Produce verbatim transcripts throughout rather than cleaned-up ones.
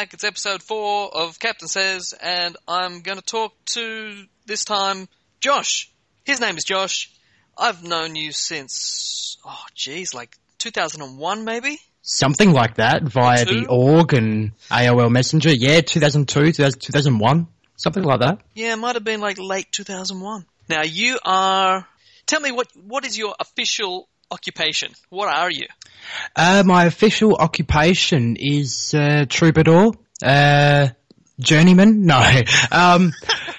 back. It's episode four of Captain Says, and I'm going to talk to, this time, Josh. His name is Josh. I've known you since, oh, geez, like two thousand one maybe? Something like that, via the org and A O L Messenger. Yeah, two thousand two, two thousand one, something like that. Yeah, it might have been like late two thousand one. Now, you are... Tell me, what what is your official occupation? What are you? Uh, my official occupation is uh, troubadour, uh, journeyman. No, um,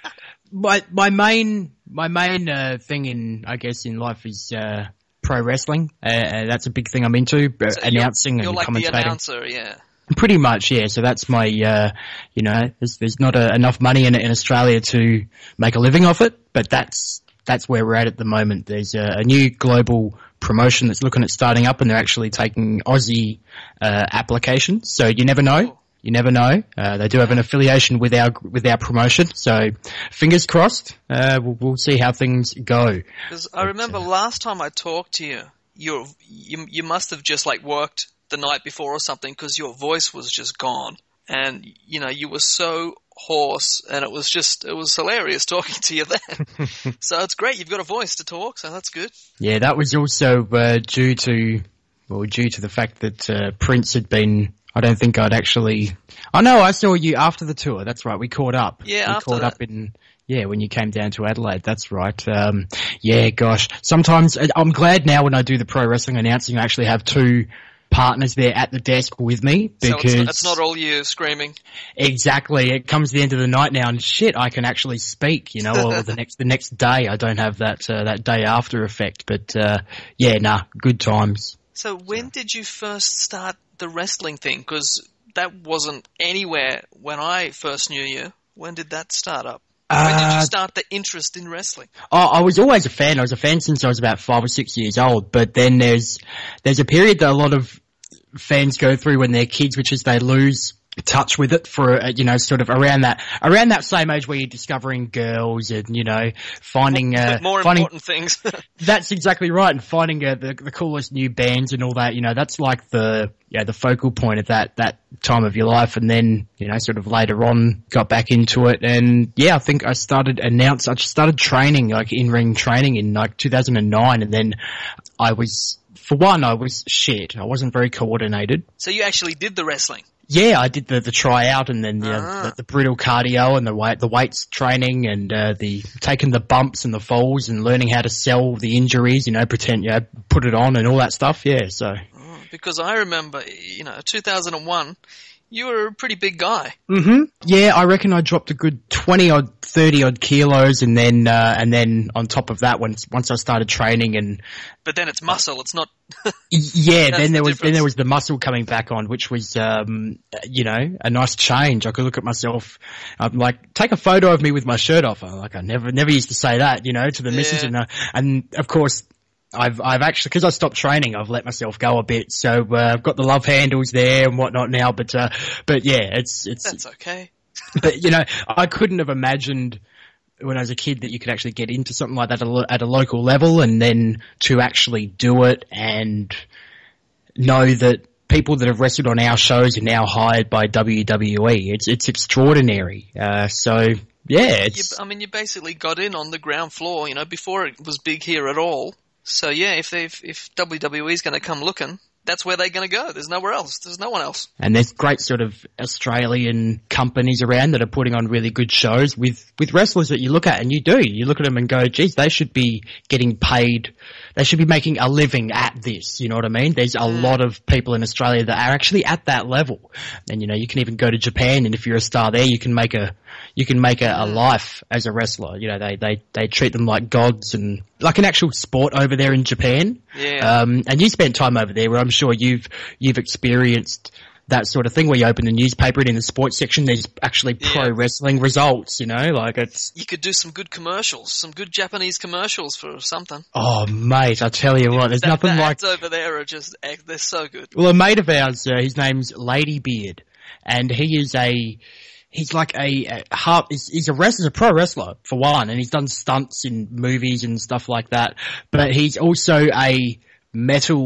my my main my main uh, thing in I guess in life is uh, pro wrestling. Uh, that's a big thing I'm into. Uh, so announcing you're, you're and like commentating. The announcer, yeah. Pretty much, yeah. So that's my, uh, you know, there's, there's not a, enough money in in Australia to make a living off it, but that's that's where we're at at the moment. There's a, a new global promotion that's looking at starting up, and they're actually taking Aussie uh, applications. So you never know. You never know. Uh, they do have an affiliation with our with our promotion. So fingers crossed. Uh, we'll, we'll see how things go. Because I remember uh, last time I talked to you, you you you must have just like worked the night before or something, because your voice was just gone, and you know you were so hoarse, and it was just it was hilarious talking to you then. So it's great you've got a voice to talk, so that's good. Yeah, that was also uh, due to well due to the fact that uh, Prince had been. I don't think I'd actually. Oh no, I saw you after the tour. That's right, we caught up. Yeah, we after caught that. up in. Yeah, when you came down to Adelaide, that's right. Um, yeah, gosh, sometimes I'm glad now when I do the pro wrestling announcing, I actually have two partners there at the desk with me, because so it's, not, it's not all you screaming. Exactly. It comes to the end of the night now, and shit, I can actually speak. You know, or the next the next day, I don't have that uh, that day after effect. But uh, yeah, nah, good times. So when so. did you first start the wrestling thing? Because that wasn't anywhere when I first knew you. When did that start up? Uh, when did you start the interest in wrestling? Oh, I was always a fan. I was a fan since I was about five or six years old. But then there's there's a period that a lot of fans go through when they're kids, which is they lose touch with it for, uh, you know, sort of around that, around that same age where you're discovering girls and, you know, finding, uh, more finding, important things. That's exactly right. And finding uh, the, the coolest new bands and all that, you know, that's like the, yeah, the focal point of that, that time of your life. And then, you know, sort of later on got back into it. And yeah, I think I started announce, I started training, like in-ring training in like two thousand nine. And then I was, for one, I was shit. I wasn't very coordinated. So you actually did the wrestling? Yeah, I did the, the tryout and then the, uh-huh. the, the brutal cardio and the weight, the weights training and uh, the taking the bumps and the falls and learning how to sell the injuries, you know, pretend, you know, put it on and all that stuff. Yeah, so. Oh, because I remember, you know, two thousand one, you were a pretty big guy. Mm-hmm. Yeah, I reckon I dropped a good twenty odd, thirty odd kilos, and then uh, and then on top of that, once once I started training and. But then it's muscle. It's not. Yeah, then there the was difference. then there was the muscle coming back on, which was um, you know, a nice change. I could look at myself. I'm like, take a photo of me with my shirt off. I'm like, I never never used to say that, you know, to the Yeah. missus, and uh, and of course. I've I've actually, because I stopped training, I've let myself go a bit. So uh, I've got the love handles there and whatnot now. But uh, but yeah, it's it's. That's okay. But you know, I couldn't have imagined when I was a kid that you could actually get into something like that at a, at a local level, and then to actually do it and know that people that have wrestled on our shows are now hired by W W E. It's it's extraordinary. Uh, so. Yeah, it's. You, I mean, you basically got in on the ground floor, you know, before it was big here at all. So yeah, if they if W W E's going to come looking, that's where they're going to go. There's nowhere else. There's no one else. And there's great sort of Australian companies around that are putting on really good shows with, with wrestlers that you look at and you do. You look at them and go, geez, they should be getting paid. They should be making a living at this. You know what I mean? There's a Mm. lot of people in Australia that are actually at that level. And you know, you can even go to Japan, and if you're a star there, you can make a, you can make a, a life as a wrestler. You know, they, they, they treat them like gods and like an actual sport over there in Japan. Yeah. Um, and you spent time over there where I'm sure you've, you've experienced that sort of thing where you open the newspaper and in the sports section there's actually pro Yeah. wrestling results, you know, like it's... You could do some good commercials, some good Japanese commercials for something. Oh, mate, I tell you what, there's That, nothing the like... ads over there are just, they're so good. Well, a mate of ours, uh, his name's Ladybeard, and he is a... He's like a, a half, he's, he's a wrestler, he's a pro wrestler for one, and he's done stunts in movies and stuff like that, but he's also a metal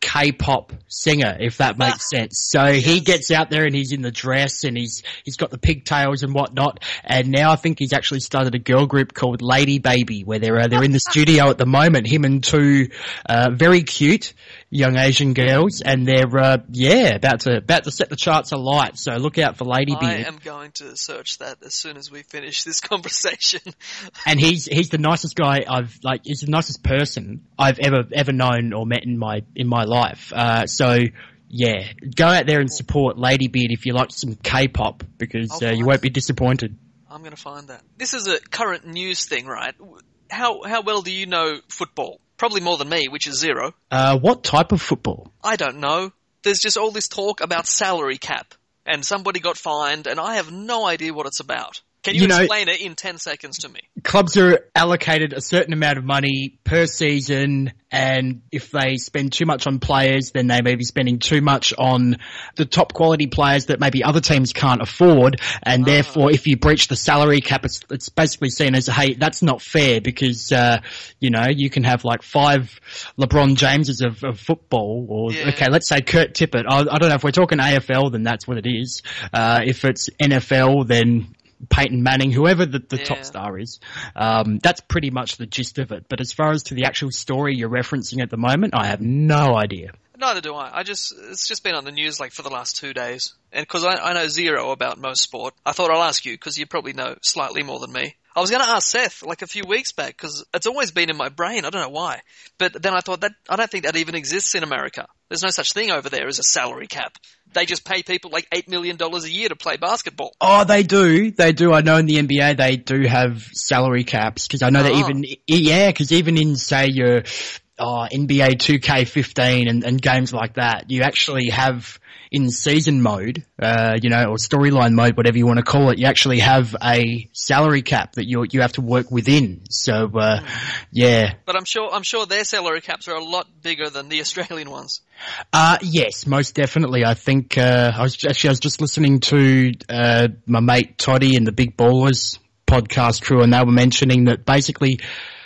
K-pop singer, if that makes sense. So yes. he gets out there and he's in the dress and he's he's got the pigtails and whatnot. And now I think he's actually started a girl group called Lady Baby, where they're uh, they're in the studio at the moment. Him and two uh, very cute young Asian girls, and they're uh, yeah about to about to set the charts alight. So look out for Lady Baby. I am going to search that as soon as we finish this conversation. And he's he's the nicest guy I've like. He's the nicest person I've ever ever known or met in my in my life. Uh, so yeah, go out there and support Ladybeard if you like some K-pop, because uh, you won't be disappointed. I'm going to find that. This is a current news thing, right? How how well do you know football? Probably more than me, which is zero. Uh, what type of football? I don't know. There's just all this talk about salary cap, and somebody got fined, and I have no idea what it's about. Can you, you know, explain it in ten seconds to me? Clubs are allocated a certain amount of money per season, and if they spend too much on players, then they may be spending too much on the top quality players that maybe other teams can't afford, and oh. therefore if you breach the salary cap, it's, it's basically seen as, hey, that's not fair because, uh, you know, you can have like five LeBron Jameses of, of football, or, yeah. okay, let's say Kurt Tippett. I, I don't know, if we're talking A F L, then that's what it is. Uh, if it's N F L, then Peyton Manning, whoever the, the yeah. top star is. Um, that's pretty much the gist of it. But as far as to the actual story you're referencing at the moment, I have no idea. Neither do I. I just, it's just been on the news like for the last two days. And because I, I know zero about most sport, I thought I'll ask you because you probably know slightly more than me. I was going to ask Seth like a few weeks back because it's always been in my brain. I don't know why. But then I thought that I don't think that even exists in America. There's no such thing over there as a salary cap. They just pay people like eight million dollars a year to play basketball. Oh, they do. They do. I know in the N B A they do have salary caps because I know oh. that even, yeah, because even in, say, your oh, N B A two K fifteen and, and games like that, you actually have in season mode, uh, you know, or storyline mode, whatever you want to call it, you actually have a salary cap that you you have to work within. So, uh, yeah. But I'm sure I'm sure their salary caps are a lot bigger than the Australian ones. Uh, yes, most definitely. I think, uh, I was actually, I was just listening to, uh, my mate Toddy and the Big Ballers podcast crew, and they were mentioning that basically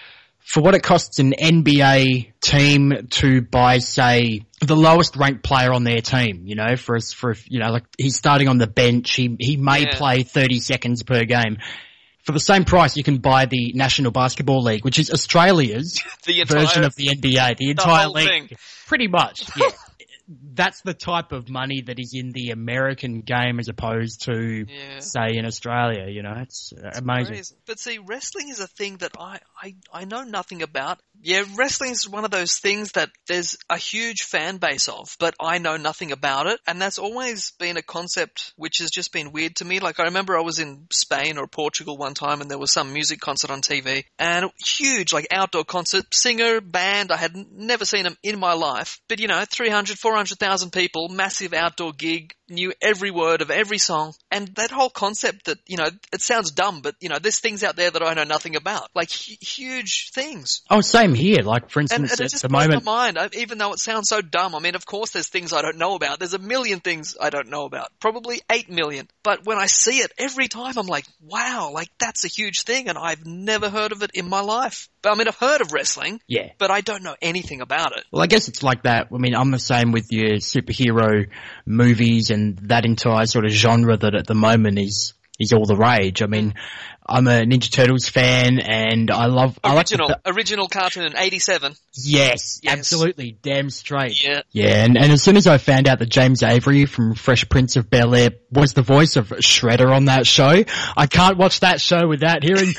for what it costs an N B A team to buy, say, the lowest ranked player on their team, you know, for us, for, you know, like he's starting on the bench, he, he may yeah. play thirty seconds per game. For the same price, you can buy the National Basketball League, which is Australia's the entire, version of the N B A, the entire the league. Thing. Pretty much, yeah. That's the type of money that is in the American game as opposed to, yeah. say, in Australia, you know, it's, it's amazing. Crazy. But see, wrestling is a thing that I, I, I know nothing about. Yeah, wrestling is one of those things that there's a huge fan base of, but I know nothing about it. And that's always been a concept which has just been weird to me. Like I remember I was in Spain or Portugal one time and there was some music concert on T V and huge, like outdoor concert, singer, band. I had never seen them in my life, but you know, three hundred, four hundred thousand people, massive outdoor gig, knew every word of every song. And that whole concept that, you know, it sounds dumb, but you know, there's things out there that I know nothing about, like hu- huge things. Oh, same here. Like for instance, and, and it at just the blows moment, my mind, I, even though it sounds so dumb. I mean, of course there's things I don't know about. There's a million things I don't know about. Probably eight million. But when I see it every time, I'm like, wow, like that's a huge thing and I've never heard of it in my life. But I mean, I've heard of wrestling, yeah, but I don't know anything about it. Well, I guess it's like that. I mean, I'm the same with your superhero movies and that entire sort of genre that at the moment is is all the rage. I mean, I'm a Ninja Turtles fan and I love... Original, I like the, original cartoon in eighty-seven. Yes, yes, absolutely. Damn straight. Yeah. Yeah, and, and as soon as I found out that James Avery from Fresh Prince of Bel-Air was the voice of Shredder on that show, I can't watch that show without hearing,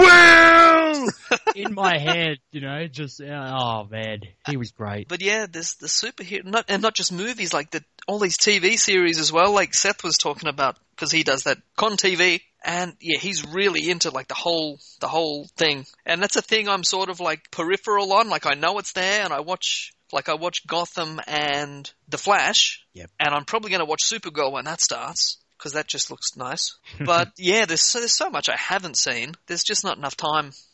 woo! in my head, you know, just, oh man, he was great. But yeah, there's the superhero, not, and not just movies, like the, all these T V series as well, like Seth was talking about, because he does that Con T V, and yeah, he's really into like the whole, the whole thing. And that's a thing I'm sort of like peripheral on, like I know it's there, and I watch, like I watch Gotham and The Flash, yep. and I'm probably going to watch Supergirl when that starts, because that just looks nice. But yeah, there's so, there's so much I haven't seen. There's just not enough time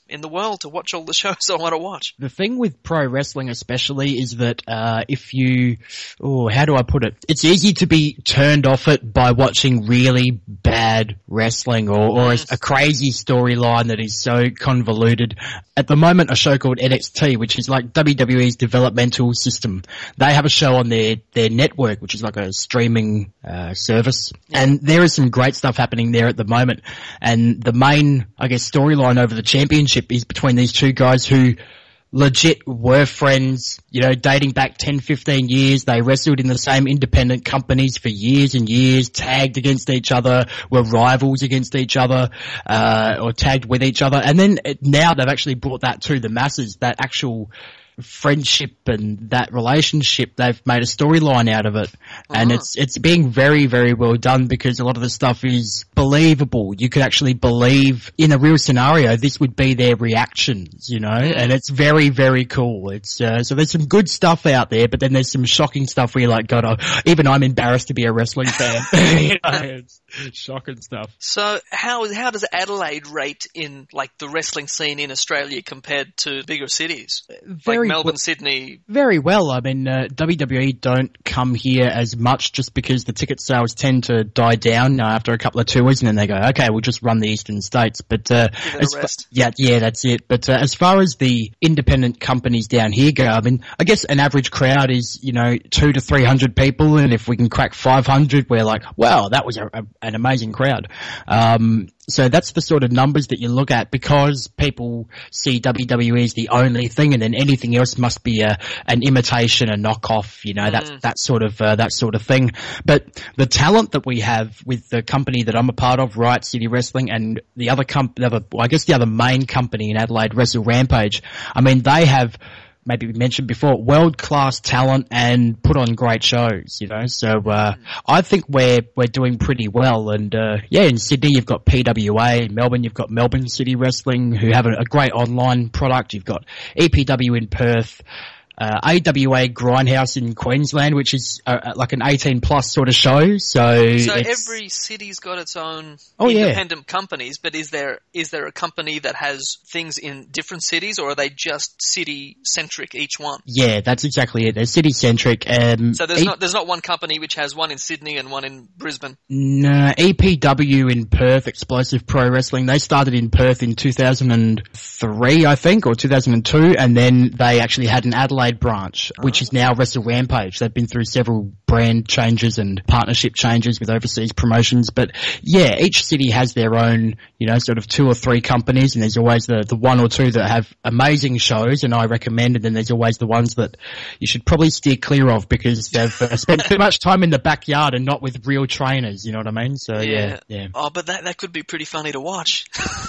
in the world to watch all the shows I want to watch. The thing with pro wrestling especially is that uh, if you, oh, how do I put it? It's easy to be turned off it by watching really bad wrestling or, or a, a crazy storyline that is so convoluted. At the moment, a show called N X T, which is like W W E's developmental system, they have a show on their, their network, which is like a streaming uh, service. Yeah. And there is some great stuff happening there at the moment. And the main, I guess, storyline over the championship is between these two guys who legit were friends, you know, dating back ten, fifteen years. They wrestled in the same independent companies for years and years, tagged against each other, were rivals against each other, uh, or tagged with each other. And then now they've actually brought that to the masses, that actual friendship and that relationship. They've made a storyline out of it, and uh-huh. it's it's being very, very well done because a lot of the stuff is believable. You could actually believe in a real scenario this would be their reactions, you know, and it's very, very cool. It's uh, so there's some good stuff out there, but then there's some shocking stuff where you're like, God, oh, even I'm embarrassed to be a wrestling fan. You know, it's shocking stuff. So how how does Adelaide rate in like the wrestling scene in Australia compared to bigger cities? Very Like Melbourne, well, Sydney. Very well. I mean, uh, W W E don't come here as much just because the ticket sales tend to die down uh, after a couple of tours, and then they go, okay, we'll just run the eastern states. But uh, as fa- yeah, yeah, that's it. But uh, as far as the independent companies down here go, I mean, I guess an average crowd is, you know, two to three hundred people, and if we can crack five hundred, we're like, wow, that was a, a, an amazing crowd. Um, So that's the sort of numbers that you look at because people see W W E as the only thing, and then anything else must be a an imitation, a knockoff, you know, mm. that that sort of uh, that sort of thing. But the talent that we have with the company that I'm a part of, Riot City Wrestling, and the other company, well, I guess the other main company in Adelaide, Wrestle Rampage. I mean, they have, maybe we mentioned before, world-class talent and put on great shows, you know. So uh, I think we're we're doing pretty well. And uh, yeah, in Sydney you've got P W A, in Melbourne you've got Melbourne City Wrestling, who have a, a great online product. You've got E P W in Perth. Uh, A W A Grindhouse in Queensland, which is uh, like an eighteen plus sort of show. So, so every city's got its own oh, independent yeah. companies, but is there is there a company that has things in different cities, or are they just city-centric, each one? Yeah, that's exactly it. They're city-centric. Um, so there's e- not there's not one company which has one in Sydney and one in Brisbane? No, E P W in Perth, Explosive Pro Wrestling, they started in Perth in two thousand three, I think, or two thousand two, and then they actually had an Adelaide branch, which is now Wrestle Rampage. They've been through several brand changes and partnership changes with overseas promotions, but yeah, each city has their own, you know, sort of two or three companies, and there's always the, the one or two that have amazing shows, and I recommend, and then there's always the ones that you should probably steer clear of because they've uh, spent too much time in the backyard and not with real trainers, you know what I mean? So yeah, yeah. yeah. Oh, but that, that could be pretty funny to watch.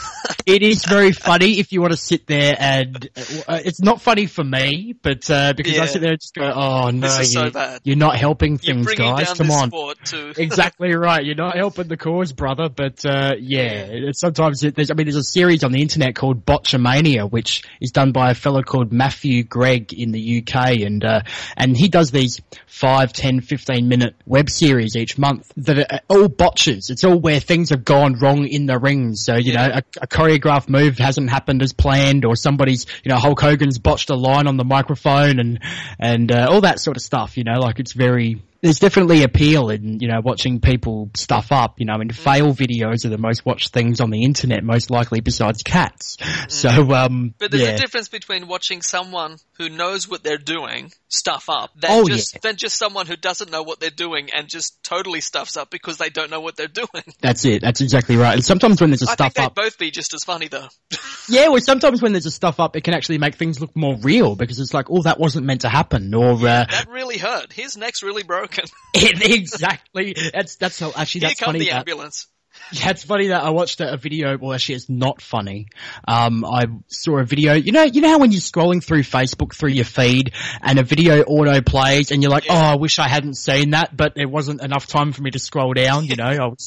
It is very funny if you want to sit there and uh, it's not funny for me, but uh, because yeah. I sit there and just go, oh no, this is you, so bad. You're not helping things, you're guys. Down Come this on. Sport too. Exactly right. You're not helping the cause, brother. But uh, yeah, it's sometimes it, there's, I mean, there's a series on the internet called Botchamania, which is done by a fellow called Matthew Gregg in the U K, and uh, and he does these five, ten, fifteen minute web series each month that are all botches. It's all where things have gone wrong in the ring. So you yeah. know, a, a choreographed move hasn't happened as planned, or somebody's, you know, Hulk Hogan's botched a line on the microphone, and and uh, all that sort of stuff. You know, like it's very. There's definitely appeal in, you know, watching people stuff up, you know, and fail videos are the most watched things on the internet, most likely besides cats. Mm. So, um, But there's yeah. a difference between watching someone who knows what they're doing stuff up than oh, just, yeah. than just someone who doesn't know what they're doing and just totally stuffs up because they don't know what they're doing. That's it. That's exactly right. And sometimes when there's a I stuff think up. they'd both be just as funny though. Yeah, well, sometimes when there's a stuff up, it can actually make things look more real because it's like, oh, that wasn't meant to happen, or yeah, uh, that really hurt. His neck's really broken. Exactly. That's that's so actually Here that's come funny. the that, ambulance. Yeah, it's funny that I watched a, a video. Well, actually, it's not funny. Um, I saw a video. You know, you know how when you're scrolling through Facebook through your feed and a video auto plays, and you're like, yeah. "Oh, I wish I hadn't seen that," but there wasn't enough time for me to scroll down. You know, I was.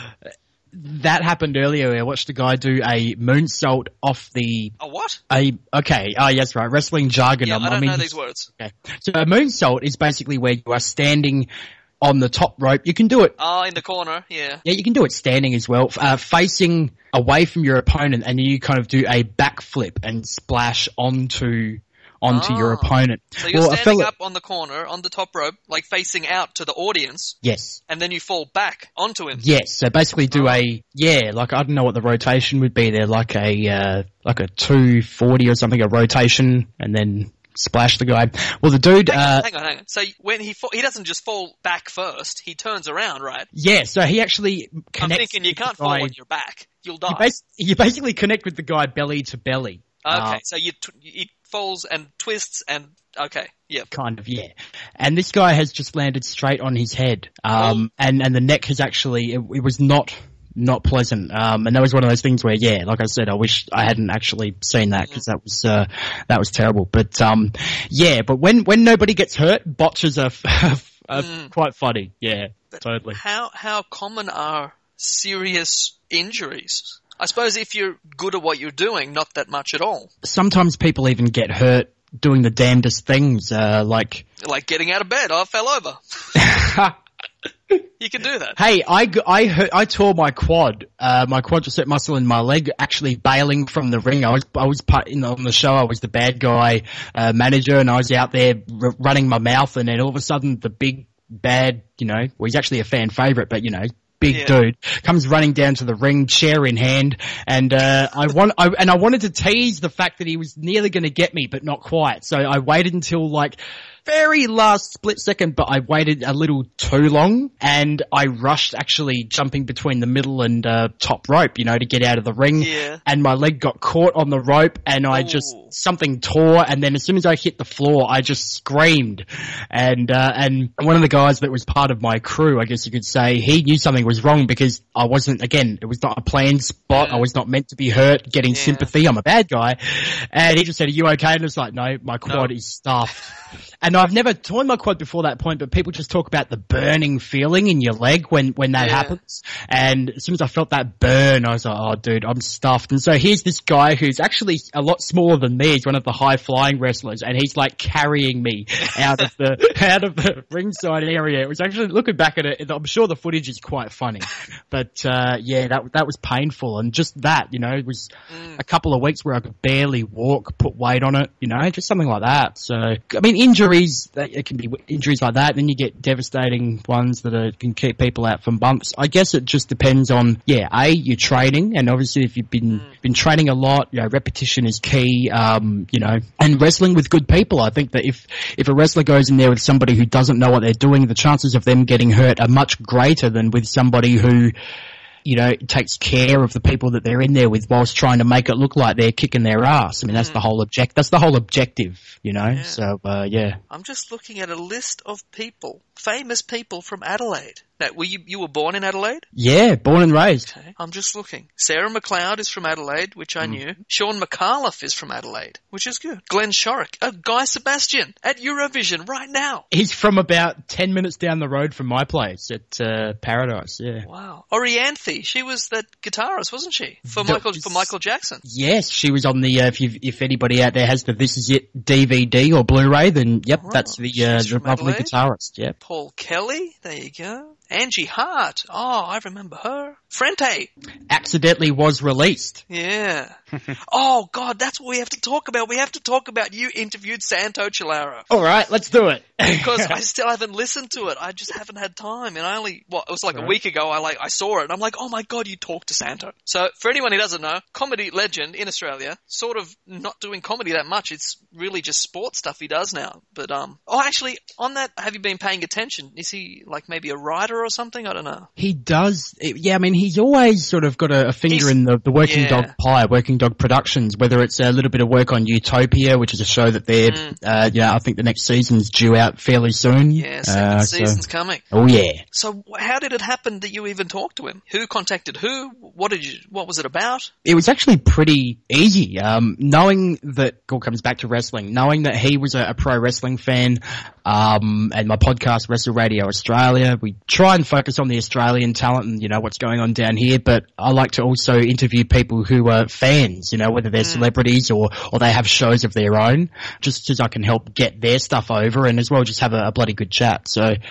That happened earlier. I watched a guy do a moonsault off the. A what? A okay. Oh, yes, right. Wrestling jargon. Yeah, I'm, I don't I mean, know these words. Okay. So a moonsault is basically where you are standing on the top rope. You can do it. Oh, in the corner, yeah. Yeah, you can do it standing as well, uh, facing away from your opponent, and you kind of do a backflip and splash onto onto oh. your opponent. So you're well, standing up on the corner, on the top rope, like facing out to the audience. Yes. And then you fall back onto him. Yes. So basically do oh. a, yeah, like I don't know what the rotation would be there, like a, uh, like a two forty or something, a rotation, and then splash the guy. Well, the dude, hang on, uh, hang on, hang on. So when he fa- he doesn't just fall back first, he turns around, right? Yeah, so he actually connects. I'm thinking you can't fall on your back. You'll die. You, bas- you basically connect with the guy belly to belly. Okay, uh, so you t- it falls and twists and okay, yeah, kind of, yeah. And this guy has just landed straight on his head, um, oh. and and the neck has actually it, it was not not pleasant, um, and that was one of those things where, yeah, like I said, I wish I hadn't actually seen that because that was uh, that was terrible. But um, yeah, but when when nobody gets hurt, botches are, are mm. quite funny. Yeah, but totally. How how common are serious injuries? I suppose if you're good at what you're doing, not that much at all. Sometimes people even get hurt doing the damnedest things, uh, like... Like getting out of bed. I fell over. You can do that. Hey, I, I, hurt, I tore my quad, uh, my quadricep muscle in my leg, actually bailing from the ring. I was, I was part in, on the show, I was the bad guy, uh, manager, and I was out there r- running my mouth, and then all of a sudden the big, bad, you know, well, he's actually a fan favourite, but, you know, big yeah. dude comes running down to the ring, chair in hand, and uh, I want, I, and I wanted to tease the fact that he was nearly going to get me, but not quite. So I waited until like very last split second, but I waited a little too long, and I rushed actually jumping between the middle and uh, top rope, you know, to get out of the ring. Yeah. And my leg got caught on the rope, and I Ooh. just something tore, and then as soon as I hit the floor, I just screamed. And uh, and one of the guys that was part of my crew, I guess you could say, he knew something was wrong because I wasn't. Again, it was not a planned spot. Yeah. I was not meant to be hurt. Getting yeah. sympathy. I'm a bad guy, and he just said, "Are you okay?" And it's like, "No, my quad no. is stuffed." And I've never torn my quad before that point, but people just talk about the burning feeling in your leg when, when that yeah. happens. And as soon as I felt that burn, I was like, oh, dude, I'm stuffed. And so here's this guy who's actually a lot smaller than me. He's one of the high-flying wrestlers, and he's like carrying me out of the out of the ringside area. It was actually, looking back at it, I'm sure the footage is quite funny. But uh, yeah, that that was painful. And just that, you know, it was mm. a couple of weeks where I could barely walk, put weight on it, you know, just something like that. So, I mean, injuries, it can be injuries like that. Then you get devastating ones that are, can keep people out for months. I guess it just depends on, yeah, A, your training, and obviously if you've been mm. been training a lot, you know, repetition is key, um, you know, and wrestling with good people. I think that if, if a wrestler goes in there with somebody who doesn't know what they're doing, the chances of them getting hurt are much greater than with somebody who, you know, takes care of the people that they're in there with whilst trying to make it look like they're kicking their ass. I mean, that's mm. the whole object, that's the whole objective, you know? Yeah. So, uh, yeah. I'm just looking at a list of people, famous people from Adelaide. Now, were you, you were born in Adelaide? Yeah, born and raised. Okay. I'm just looking. Sarah McLeod is from Adelaide, which I mm. knew. Sean McAuliffe is from Adelaide, which is good. Glenn Shorrock. Oh, Guy Sebastian at Eurovision right now. He's from about ten minutes down the road from my place at uh, Paradise, yeah. Wow. Orianthe, she was that guitarist, wasn't she? For the, Michael for Michael Jackson. Yes, she was on the, uh, if you if anybody out there has the This Is It D V D or Blu-ray, then yep, oh, that's the, uh, the lovely Adelaide. Guitarist, yep. Paul Kelly, there you go. Angie Hart. Oh, I remember her. Frente. Accidentally was released. Yeah. Oh, God, that's what we have to talk about. We have to talk about you interviewed Santo Cilara. All right, let's do it. Because I still haven't listened to it. I just haven't had time. And I only, what, it was like right. a week ago, I like, I saw it. And I'm like, oh my God, you talked to Santo. So for anyone who doesn't know, comedy legend in Australia, sort of not doing comedy that much. It's really just sports stuff he does now. But, um, oh, actually, on that, have you been paying attention? Is he like maybe a writer or something? I don't know. He does. Yeah, I mean, he's always sort of got a, a finger he's, in the, the Working yeah. Dog pie, Working Dog Productions, whether it's a little bit of work on Utopia, which is a show that they're, mm. uh, yeah, I think the next season's due out fairly soon. Yeah, second uh, season's so, coming. Oh, yeah. So how did it happen that you even talked to him? Who contacted who? What did you, what was it about? It was actually pretty easy. Um, knowing that, it all comes back to wrestling, knowing that he was a, a pro wrestling fan, um, and my podcast, Wrestle Radio Australia, we try and focus on the Australian talent and, you know, what's going on down here, but I like to also interview people who are fans, you know, whether they're mm. celebrities or, or they have shows of their own, just as I can help get their stuff over and as well just have a, a bloody good chat. So,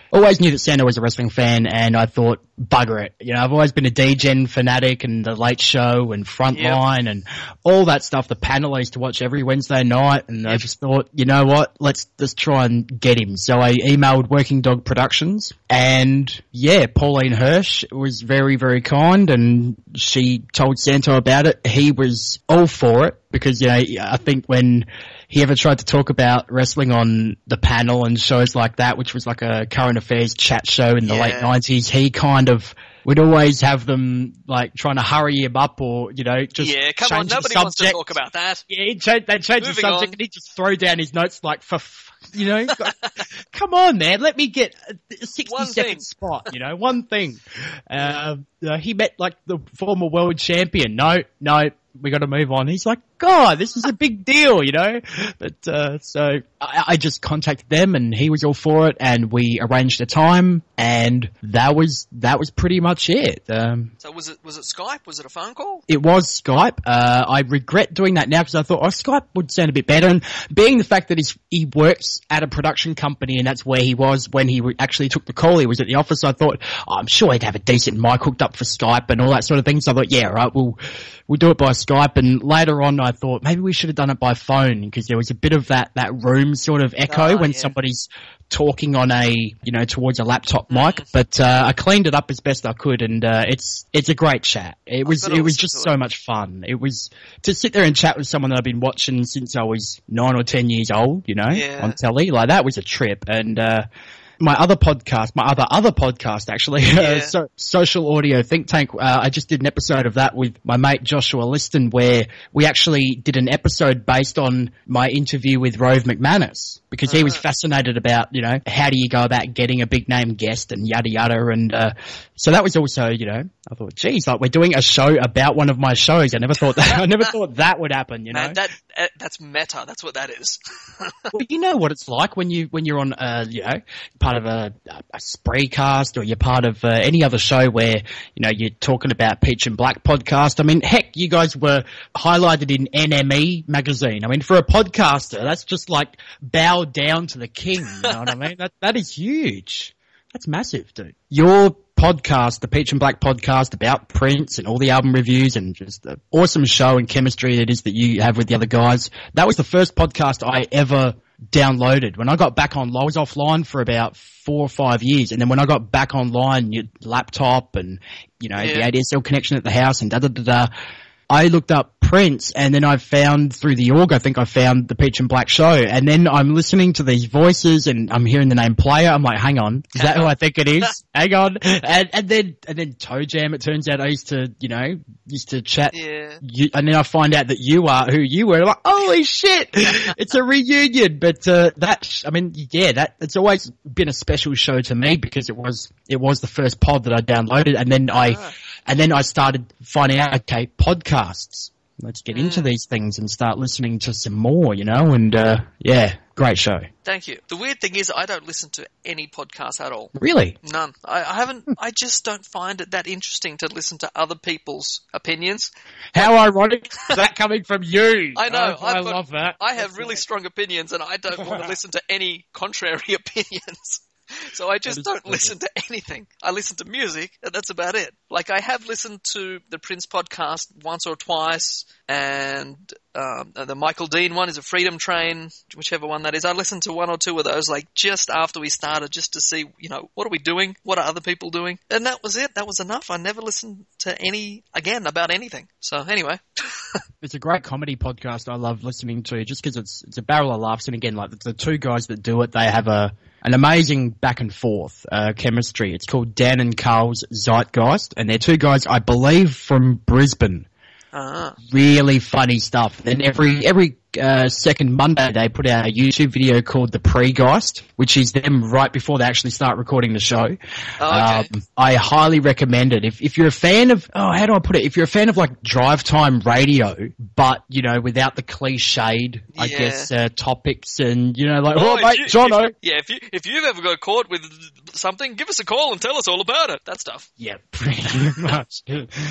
always knew that Sando was a wrestling fan, and I thought, bugger it. You know, I've always been a D-Gen fanatic and The Late Show and Frontline yep. and all that stuff. The panel I used to watch every Wednesday night, and yep. I just thought, you know what, let's let's try and get him. So I emailed Working Dog Productions, and yeah, Pauline Hirsch was very, very kind, and she told Santo about it. He was all for it, because, you know, I think when he ever tried to talk about wrestling on the panel and shows like that, which was like a current affairs chat show in the yeah. late nineties, he kind of would always have them like trying to hurry him up, or, you know, just yeah, come on, nobody wants to talk about that. Yeah, he'd change, they'd change Moving the subject on. And he'd just throw down his notes like, for, f- you know, come on, man, let me get a sixty second spot, you know, one thing. Uh, uh, he met like the former world champion. No, no, we got to move on. He's like, God, this is a big deal, you know. But uh, so I, I just contacted them, and he was all for it, and we arranged a time, and that was that was pretty much it. Um, so was it was it Skype? Was it a phone call? It was Skype. Uh, I regret doing that now, because I thought, oh, Skype would sound a bit better. And being the fact that he's, he works at a production company, and that's where he was when he actually took the call. He was at the office. I thought, oh, I'm sure he'd have a decent mic hooked up for Skype and all that sort of thing. So I thought, yeah, right, we'll we'll do it by Skype. And later on, I thought maybe we should have done it by phone, because there was a bit of that, that room sort of echo oh, when yeah. somebody's talking on a, you know, towards a laptop mic. But uh, I cleaned it up as best I could, and uh, it's it's a great chat. It was it was just so much fun. It was to sit there and chat with someone that I've been watching since I was nine or ten years old, you know, yeah. on telly. Like, that was a trip. And uh, my other podcast, my other other podcast actually, yeah. uh, so, Social Audio Think Tank. Uh, I just did an episode of that with my mate Joshua Liston, where we actually did an episode based on my interview with Rove McManus, because uh-huh. he was fascinated about, you know, how do you go about getting a big name guest and yada yada. And uh, so that was also, you know, I thought, geez, like, we're doing a show about one of my shows. I never thought that. I never thought that would happen. You know, Man, that uh, that's meta. That's what that is. Well, you know what it's like when you when you're on, uh, you know, part of a, a Spreecast, or you're part of uh, any other show where, you know, you're talking about Peach and Black podcast. I mean, heck, you guys were highlighted in N M E magazine. I mean, for a podcaster, that's just like bow down to the king. You know what I mean? That that is huge. That's massive, dude. Your podcast, the Peach and Black podcast, about Prince and all the album reviews, and just the awesome show and chemistry it is that you have with the other guys. That was the first podcast I ever downloaded. When I got back on, I was offline for about four or five years, and then when I got back online, your laptop and, you know, yeah. the A D S L connection at the house and da da da da, I looked up Prince, and then I found through the org, I think I found the Peach and Black show, and then I'm listening to these voices, and I'm hearing the name Player. I'm like, hang on, is that who I think it is? Hang on, and and then and then Toe Jam. It turns out I used to, you know, used to chat, yeah. you, and then I find out that you are who you were. I'm like, holy shit, it's a reunion. But uh, that, I mean, yeah, that it's always been a special show to me, because it was it was the first pod that I downloaded, and then I. Ah. And then I started finding out, okay, podcasts. Let's get mm. into these things and start listening to some more, you know, and, uh, yeah, great show. Thank you. The weird thing is I don't listen to any podcasts at all. Really? None. I, I haven't, I just don't find it that interesting to listen to other people's opinions. How like, ironic is that coming from you? I know. Oh, I got, love that. I have That's really right. strong opinions, and I don't want to listen to any contrary opinions. So I just don't funny. listen to anything. I listen to music, and that's about it. Like, I have listened to the Prince podcast once or twice, and um, the Michael Dean one is a Freedom Train, whichever one that is. I listened to one or two of those, like, just after we started, just to see, you know, what are we doing? What are other people doing? And that was it. That was enough. I never listened to any, again, about anything. So, anyway. It's a great comedy podcast I love listening to, just because it's, it's a barrel of laughs. And again, like, the two guys that do it, they have a... an amazing back and forth uh, chemistry. It's called Dan and Carl's Zeitgeist, and they're two guys, I believe, from Brisbane. Uh-huh. Really funny stuff. And every every uh, second Monday they put out a YouTube video called The Pre-Geist, which is them right before they actually start recording the show. Oh, okay. Um, I highly recommend it. If if you're a fan of, oh, how do I put it? If you're a fan of like drive time radio, but, you know, without the cliched, I yeah. guess, uh, topics and, you know, like, oh, oh, mate, you, Jono. If, yeah, if, you, if you've ever got caught with something, give us a call and tell us all about it. That stuff. Yeah, pretty much.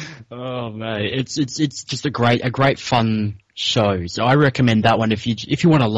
Oh, mate. It's, it's, it's just a great, a great fun show. So I recommend that one if you, if you want to laugh.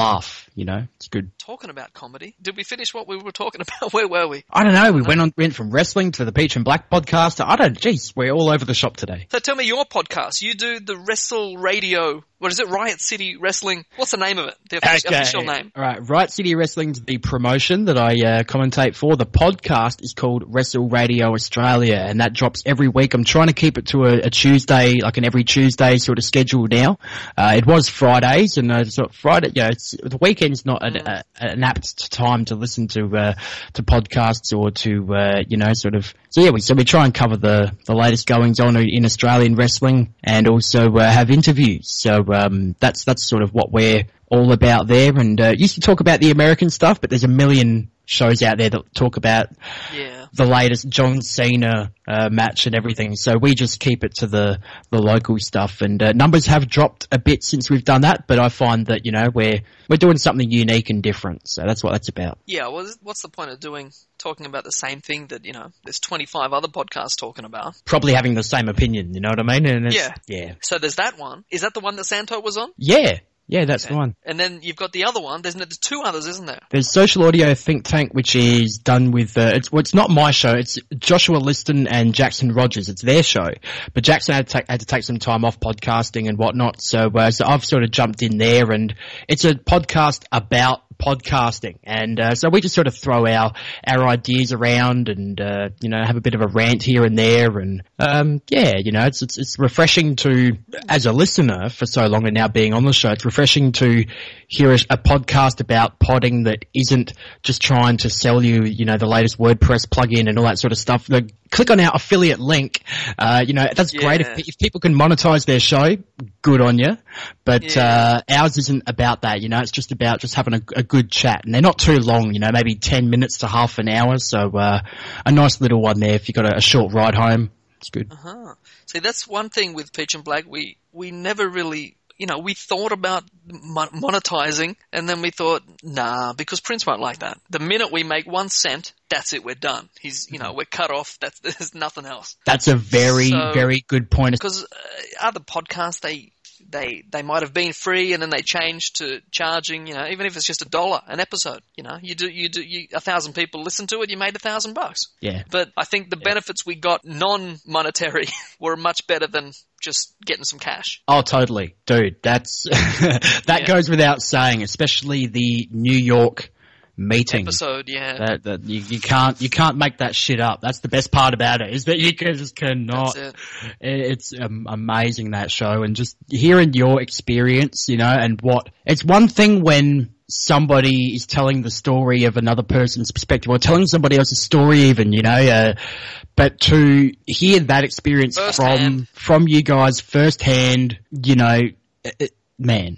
You know, it's good. Talking about comedy, did we finish what we were talking about? Where were we? I don't know. We went on, went from wrestling to the Peach and Black podcast. I don't. Geez, we're all over the shop today. So tell me your podcast. You do the Wrestle Radio. What is it? Riot City Wrestling. What's the name of it? The official, okay. official name. All right. Riot City Wrestling's the promotion that I uh, commentate for. The podcast is called Wrestle Radio Australia, and that drops every week. I'm trying to keep it to a, a Tuesday, like an every Tuesday sort of schedule now. Uh, it was Fridays, and uh, so Friday, you know, it's, the weekend's not an, a, an apt time to listen to uh, to podcasts or to uh, you know, sort of. So yeah, we so we try and cover the the latest goings on in Australian wrestling, and also uh, have interviews. So um, that's that's sort of what we're all about there. And uh, used to talk about the American stuff, but there's a million shows out there that talk about yeah. the latest John Cena uh, match and everything. So we just keep it to the the local stuff. And uh, numbers have dropped a bit since we've done that, but I find that, you know, we're we're doing something unique and different. So that's what that's about. Yeah. Well, what's the point of doing talking about the same thing that, you know, there's twenty-five other podcasts talking about? Probably having the same opinion. You know what I mean? And it's, yeah. Yeah. So there's that one. Is that the one that Santo was on? Yeah. Yeah, that's okay. the one. And then you've got the other one. There's, there's two others, isn't there? There's Social Audio Think Tank, which is done with, uh, it's, well, it's not my show. It's Joshua Liston and Jackson Rogers. It's their show. But Jackson had to take, had to take some time off podcasting and whatnot. So, uh, so I've sort of jumped in there, and it's a podcast about podcasting. And, uh, so we just sort of throw our, our ideas around and, uh, you know, have a bit of a rant here and there. And, um, yeah, you know, it's, it's, it's refreshing to, as a listener for so long and now being on the show, it's refreshing to hear a, a podcast about podding that isn't just trying to sell you, you know, the latest WordPress plugin and all that sort of stuff. Like, click on our affiliate link. Uh, you know, that's yeah. great. If, if people can monetize their show, good on you. But, yeah. uh, ours isn't about that, you know, it's just about just having a, a good chat. And they're not too long, you know, maybe ten minutes to half an hour. So, uh, a nice little one there if you've got a, a short ride home. It's good. Uh-huh. See, that's one thing with Peach and Black. We, we never really, you know, we thought about monetizing, and then we thought, nah, because Prince won't like that. The minute we make one cent, that's it, we're done. He's, you know, we're cut off. That's, there's nothing else. That's a very, so, very good point. Because uh, other podcasts, they, they, they might have been free and then they changed to charging, you know, even if it's just a dollar an episode, you know, you do, you do, you, a thousand people listen to it, you made a thousand bucks. Yeah. But I think the yeah. benefits we got non-monetary were much better than just getting some cash. Oh, totally. Dude, that's, that yeah. goes without saying, especially the New York meeting episode, yeah. That, that you, you can't you can't make that shit up. That's the best part about it, is that you can, just cannot. That's it. It's um, amazing, that show, and just hearing your experience, you know, and what it's one thing when somebody is telling the story of another person's perspective, or telling somebody else's story even, you know, uh, but to hear that experience first from hand. from you guys firsthand, you know, it, man,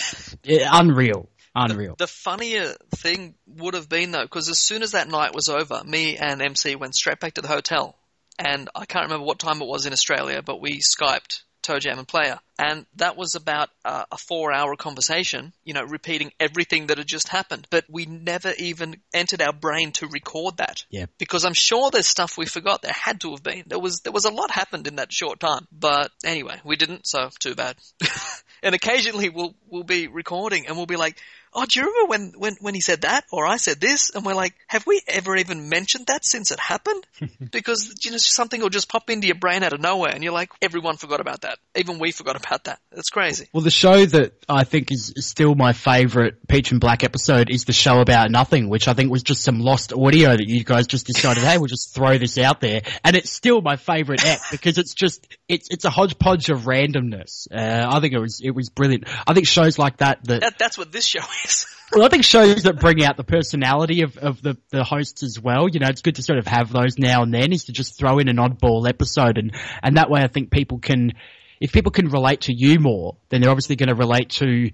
it, unreal. Unreal. The, the funnier thing would have been, though, because as soon as that night was over, me and M C went straight back to the hotel. And I can't remember what time it was in Australia, but we Skyped Toe Jam and Player. And that was about uh, a four-hour conversation, you know, repeating everything that had just happened. But we never even entered our brain to record that. Yeah. Because I'm sure there's stuff we forgot. There had to have been. There was there was a lot happened in that short time. But anyway, we didn't, so too bad. And occasionally we'll we'll be recording and we'll be like, oh, do you remember when, when, when he said that or I said this? And we're like, have we ever even mentioned that since it happened? Because, you know, something will just pop into your brain out of nowhere and you're like, everyone forgot about that. Even we forgot about that. It's crazy. Well, the show that I think is still my favourite Peach and Black episode is the show about nothing, which I think was just some lost audio that you guys just decided, hey, we'll just throw this out there. And it's still my favourite ep because it's just, it's it's a hodgepodge of randomness. Uh, I think it was it was brilliant. I think shows like that that... that that's what this show is. Well, I think shows that bring out the personality of, of the, the hosts as well, you know, it's good to sort of have those now and then, is to just throw in an oddball episode, and, and that way I think people can, if people can relate to you more, then they're obviously going to relate to,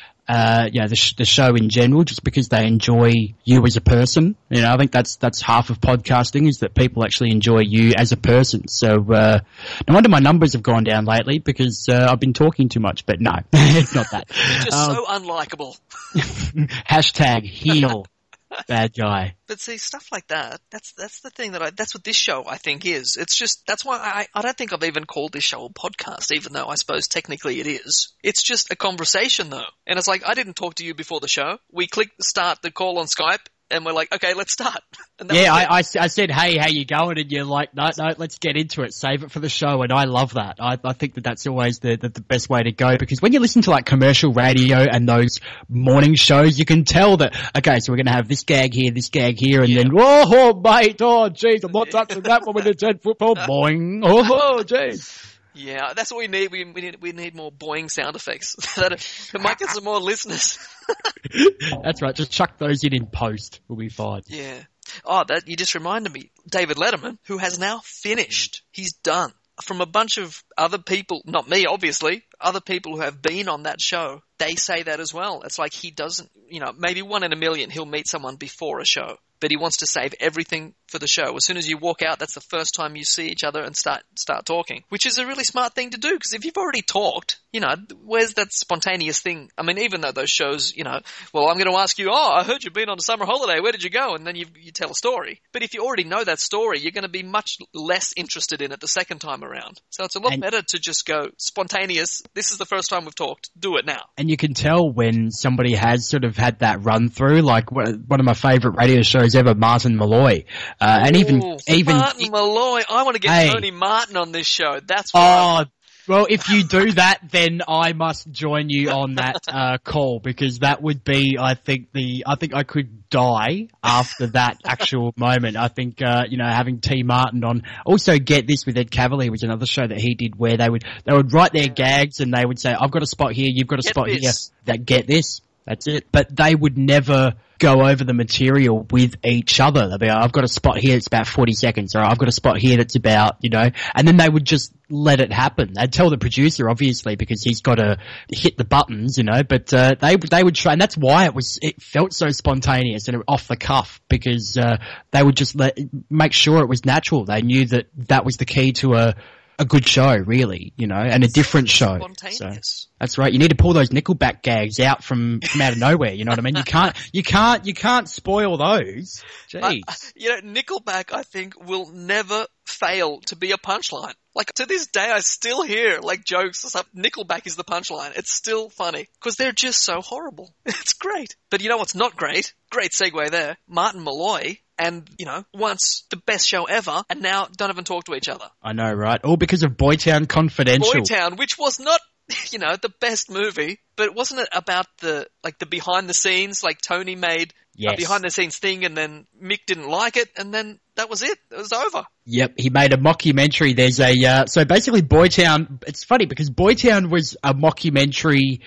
uh, you know, the, sh- the show in general, just because they enjoy you as a person. You know, I think that's, that's half of podcasting, is that people actually enjoy you as a person. So, uh, no wonder my numbers have gone down lately, because, uh, I've been talking too much, but no, it's not that. You're just um, so unlikable. Hashtag heal. Bad guy. But see, stuff like that, that's that's the thing that I, that's what this show, I think, is. It's just, that's why I, I don't think I've even called this show a podcast, even though I suppose technically it is. It's just a conversation, though. And it's like, I didn't talk to you before the show. We clicked start the call on Skype, and we're like, okay, let's start. And yeah, I, I, I said, hey, how you going? And you're like, no, no, let's get into it. Save it for the show. And I love that. I, I think that that's always the, the, the best way to go, because when you listen to like commercial radio and those morning shows, you can tell that, okay, so we're going to have this gag here, this gag here, and yeah. then, oh, mate, oh, jeez, I'm not touching that one with the ten football. Boing. Oh, jeez. Yeah, that's what we need. We, we need we need more boing sound effects. That might get some more listeners. That's right. Just chuck those in in post. We'll be fine. Yeah. Oh, that you just reminded me. David Letterman, who has now finished. He's done. From a bunch of other people, not me, obviously, other people who have been on that show, they say that as well. It's like he doesn't, you know, maybe one in a million he'll meet someone before a show, but he wants to save everything for the show. As soon as you walk out, that's the first time you see each other and start start talking, which is a really smart thing to do, because if you've already talked, you know, where's that spontaneous thing? I mean, even though those shows, you know, well, I'm going to ask you, oh, I heard you've been on a summer holiday. Where did you go? And then you you tell a story. But if you already know that story, you're going to be much less interested in it the second time around. So it's a lot and, better to just go spontaneous. This is the first time we've talked. Do it now. And you can tell when somebody has sort of had that run through, like one of my favourite radio shows ever, Martin Malloy. Uh, and Ooh, even, even Martin Malloy. I want to get hey, Tony Martin on this show. That's what oh, well, if you do that, then I must join you on that uh, call, because that would be, I think, the I think I could die after that actual moment. I think, uh, you know, having T Martin on. Also, Get This with Ed Cavalier was another show that he did, where they would they would write their gags and they would say, "I've got a spot here, you've got a Get spot this. here." That Get This. That's it. But they would never go over the material with each other. They'd be like, I've got a spot here that's about forty seconds, or I've got a spot here that's about, you know, and then they would just let it happen. They'd tell the producer, obviously, because he's got to hit the buttons, you know, but, uh, they, they would try, and that's why it was, it felt so spontaneous and off the cuff, because, uh, they would just let, make sure it was natural. They knew that that was the key to a, a good show, really, you know, and a different show. Spontaneous. So, that's right. You need to pull those Nickelback gags out from, from out of nowhere. You know what I mean? You can't, you can't, you can't spoil those. Jeez. I, you know, Nickelback, I think, will never fail to be a punchline. Like, to this day, I still hear, like, jokes or something. Nickelback is the punchline. It's still funny, because they're just so horrible. It's great. But you know what's not great? Great segue there. Martin Malloy. And, you know, once the best show ever, and now don't even talk to each other. I know, right? All because of Boytown Confidential. Boytown, which was not, you know, the best movie, but wasn't it about the, like, the behind the scenes, like Tony made yes. a behind the scenes thing, and then Mick didn't like it, and then that was it. It was over. Yep, he made a mockumentary. There's a, uh, so basically Boytown, it's funny because Boytown was a mockumentary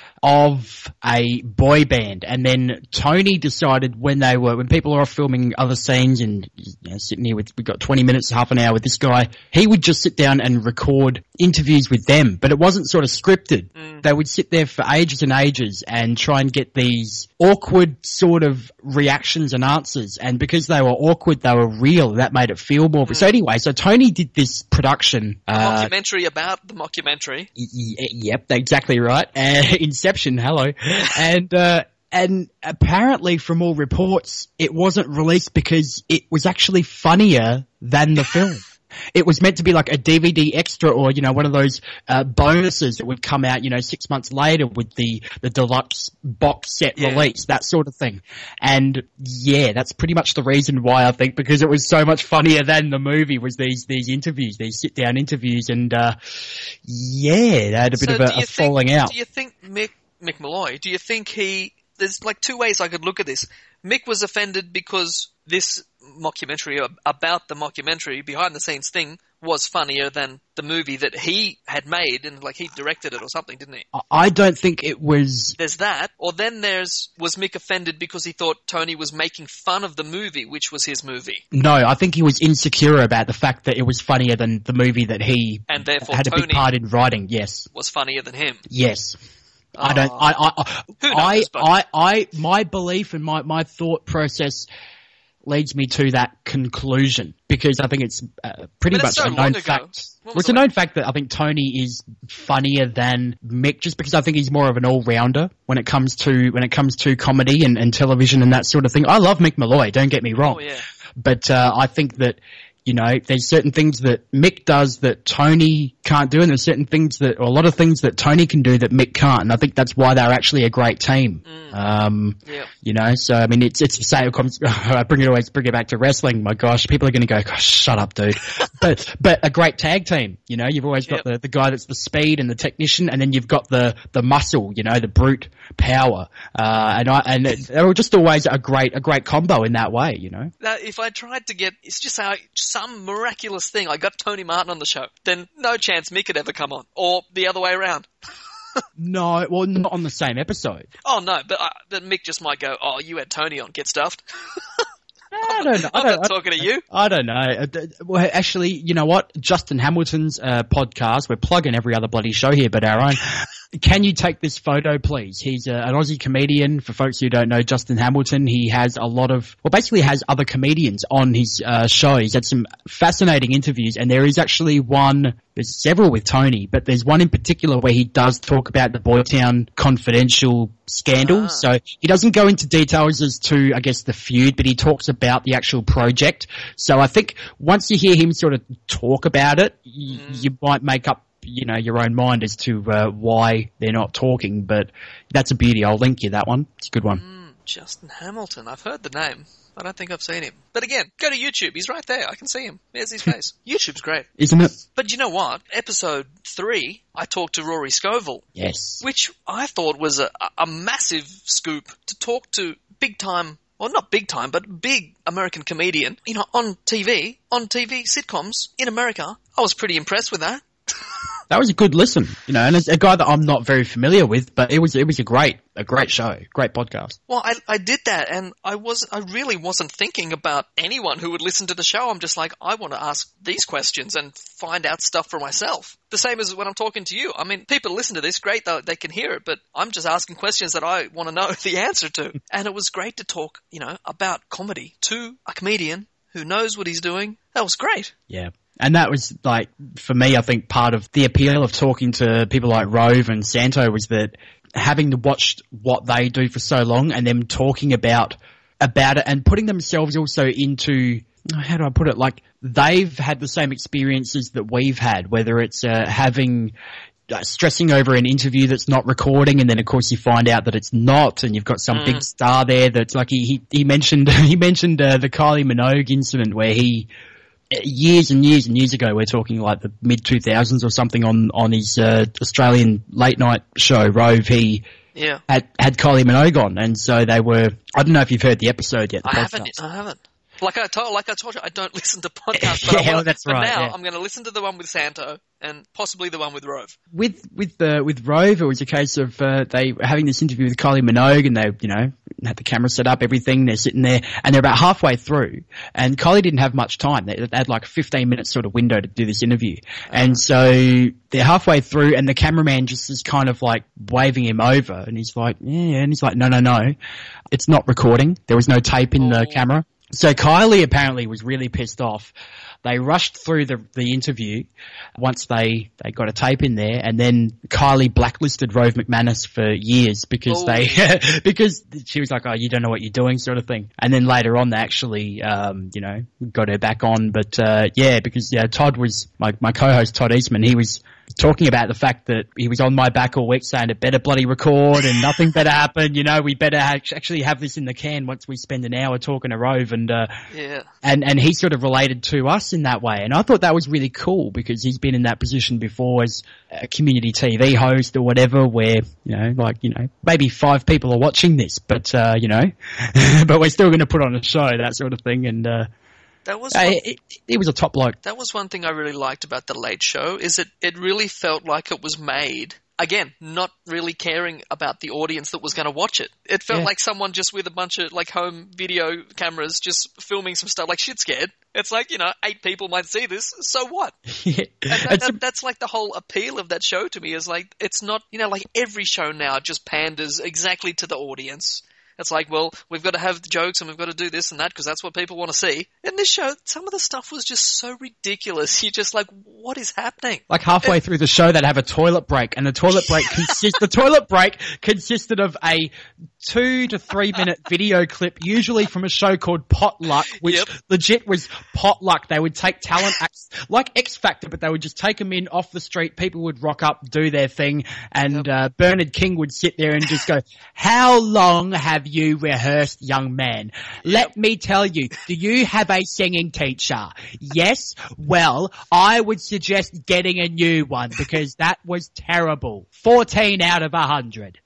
of a boy band, and then Tony decided when they were when people are off filming other scenes and, you know, sitting here with we've got twenty minutes, half an hour with this guy, he would just sit down and record interviews with them, but it wasn't sort of scripted. Mm. They would sit there for ages and ages and try and get these awkward sort of reactions and answers, and because they were awkward, they were real. That made it feel more. Mm. So anyway, so Tony did this production, a uh, mockumentary about the mockumentary. Y- y- yep, exactly right. Uh, Inception. Hello. And, uh, and apparently from all reports, it wasn't released because it was actually funnier than the film. It was meant to be like a D V D extra, or, you know, one of those, uh, bonuses that would come out, you know, six months later with the, the deluxe box set yeah. release, that sort of thing. And yeah, that's pretty much the reason why, I think, because it was so much funnier than the movie, was these, these interviews, these sit down interviews, and, uh, yeah, they had a bit so of a, a think, falling out. Do you think Mick, Mick Malloy, do you think he, there's like two ways I could look at this. Mick was offended because this mockumentary about the mockumentary behind the scenes thing was funnier than the movie that he had made, and like he directed it or something, didn't he? I don't think it was. There's that, or then there's, was Mick offended because he thought Tony was making fun of the movie, which was his movie? No, I think he was insecure about the fact that it was funnier than the movie that he and therefore had a Tony big part in writing. Yes, was funnier than him. Yes. I don't, I, I, Who knows, I, but... I, I, my belief and my, my thought process leads me to that conclusion, because I think it's uh, pretty But much it's so a known long ago. fact. What Well, was it's a it known fact that I think Tony is funnier than Mick, just because I think he's more of an all-rounder when it comes to when it comes to comedy and, and television and that sort of thing. I love Mick Malloy, don't get me wrong, Oh, yeah. but uh, I think that, you know, there's certain things that Mick does that Tony can't do, and there's certain things that, or a lot of things that Tony can do that Mick can't, and I think that's why they're actually a great team. Mm. Um, Yeah. you know, so I mean, it's it's the same. I bring it always bring it back to wrestling. My gosh, people are going to go, gosh, shut up, dude. but but a great tag team. You know, you've always got Yep. the, the guy that's the speed and the technician, and then you've got the the muscle. You know, the brute power. Uh, and I and it, they were just always a great a great combo in that way. You know. Now, if I tried to get, it's just how, some miraculous thing, I got Tony Martin on the show, then no chance Mick could ever come on. Or the other way around. No, well, not on the same episode. Oh, no, but, uh, but Mick just might go, oh, you had Tony on, get stuffed. I don't know. I I'm don't, not talking to you. I don't know. Uh, th- Well, actually, you know what? Justin Hamilton's uh, podcast, we're plugging every other bloody show here but our own. Can you take this photo, please? He's uh, an Aussie comedian. For folks who don't know Justin Hamilton, he has a lot of, well, basically has other comedians on his uh, show. He's had some fascinating interviews, and there is actually one, there's several with Tony, but there's one in particular where he does talk about the Boytown Confidential scandal. Ah. So he doesn't go into details as to, I guess, the feud, but he talks about the actual project. So I think once you hear him sort of talk about it, y- Mm. you might make up, you know, your own mind as to uh, why they're not talking, but that's a beauty. I'll link you that one. It's a good one. Mm, Justin Hamilton. I've heard the name. I don't think I've seen him. But again, go to YouTube. He's right there. I can see him. There's his face. YouTube's great. Isn't it? But you know what? Episode three, I talked to Rory Scovel, Yes. which I thought was a, a massive scoop to talk to big time, well, not big time, but big American comedian, you know, on T V, on T V sitcoms in America. I was pretty impressed with that. That was a good listen, you know, and it's a guy that I'm not very familiar with, but it was it was a great a great show, great podcast. Well, I, I did that, and I was I really wasn't thinking about anyone who would listen to the show. I'm just like, I want to ask these questions and find out stuff for myself. The same as when I'm talking to you. I mean, people listen to this, great, they, they can hear it, but I'm just asking questions that I want to know the answer to. And it was great to talk, you know, about comedy to a comedian who knows what he's doing. That was great. Yeah. And that was, like, for me, I think part of the appeal of talking to people like Rove and Santo was that having watched what they do for so long and them talking about about it and putting themselves also into, how do I put it, like, they've had the same experiences that we've had, whether it's uh, having... Uh, stressing over an interview that's not recording, and then of course you find out that it's not, and you've got some Mm. big star there that's like he he, he mentioned he mentioned uh, the Kylie Minogue incident where he years and years and years ago, we're talking like the mid two thousands or something, on on his uh, Australian late night show Rove, he Yeah. had had Kylie Minogue on, and so they were, I don't know if you've heard the episode yet, the I podcast. haven't. I haven't. Like I told, like I told you, I don't listen to podcasts. But, I Yeah, wanna, that's but right, now yeah. I'm going to listen to the one with Santo and possibly the one with Rove. With with the with Rove, it was a case of uh, they were having this interview with Kylie Minogue, and they, you know, had the camera set up, everything. They're sitting there, and they're about halfway through, and Kylie didn't have much time. They, they had like a fifteen minute sort of window to do this interview, and so they're halfway through, and the cameraman just is kind of like waving him over, and he's like, yeah, and he's like, no, no, no, it's not recording. There was no tape in the Oh. camera. So Kylie apparently was really pissed off. They rushed through the the interview once they, they got a tape in there, and then Kylie blacklisted Rove McManus for years because Oh. they because she was like, oh, you don't know what you're doing, sort of thing. And then later on, they actually um, you know, got her back on. But uh, yeah, because yeah, Todd was my my co-host Todd Eastman. He was talking about the fact that he was on my back all week saying it better bloody record and nothing better happen. You know, we better ha- actually have this in the can once we spend an hour talking to Rove, and uh, Yeah. and and he sort of related to us in that way, and I thought that was really cool because he's been in that position before as a community T V host or whatever, where, you know, like, you know, maybe five people are watching this, but uh, you know, but we're still going to put on a show, that sort of thing, and uh, That was uh, one, it, it was a top bloke. that was one thing I really liked about the Late Show, is it it really felt like it was made. Again, not really caring about the audience that was going to watch it. It felt Yeah. like someone just with a bunch of like home video cameras just filming some stuff, like shit scared. It's like, you know, eight people might see this, so what? Yeah. And that, It's a- that, that's like the whole appeal of that show to me, is like, it's not, you know, like every show now just panders exactly to the audience. It's like, well, we've got to have the jokes and we've got to do this and that because that's what people want to see. In this show, some of the stuff was just so ridiculous. You're just like, what is happening? Like halfway through the show, they'd have a toilet break, and the toilet break consist the toilet break consisted of a two to three minute video clip, usually from a show called Potluck, which Yep. legit was potluck. They would take talent acts like X Factor, but they would just take them in off the street. People would rock up, do their thing, and uh, Bernard King would sit there and just go, "How long have you rehearsed, young man? Let me tell you, do you have a singing teacher? Yes? Well, I would suggest getting a new one because that was terrible. fourteen out of one hundred.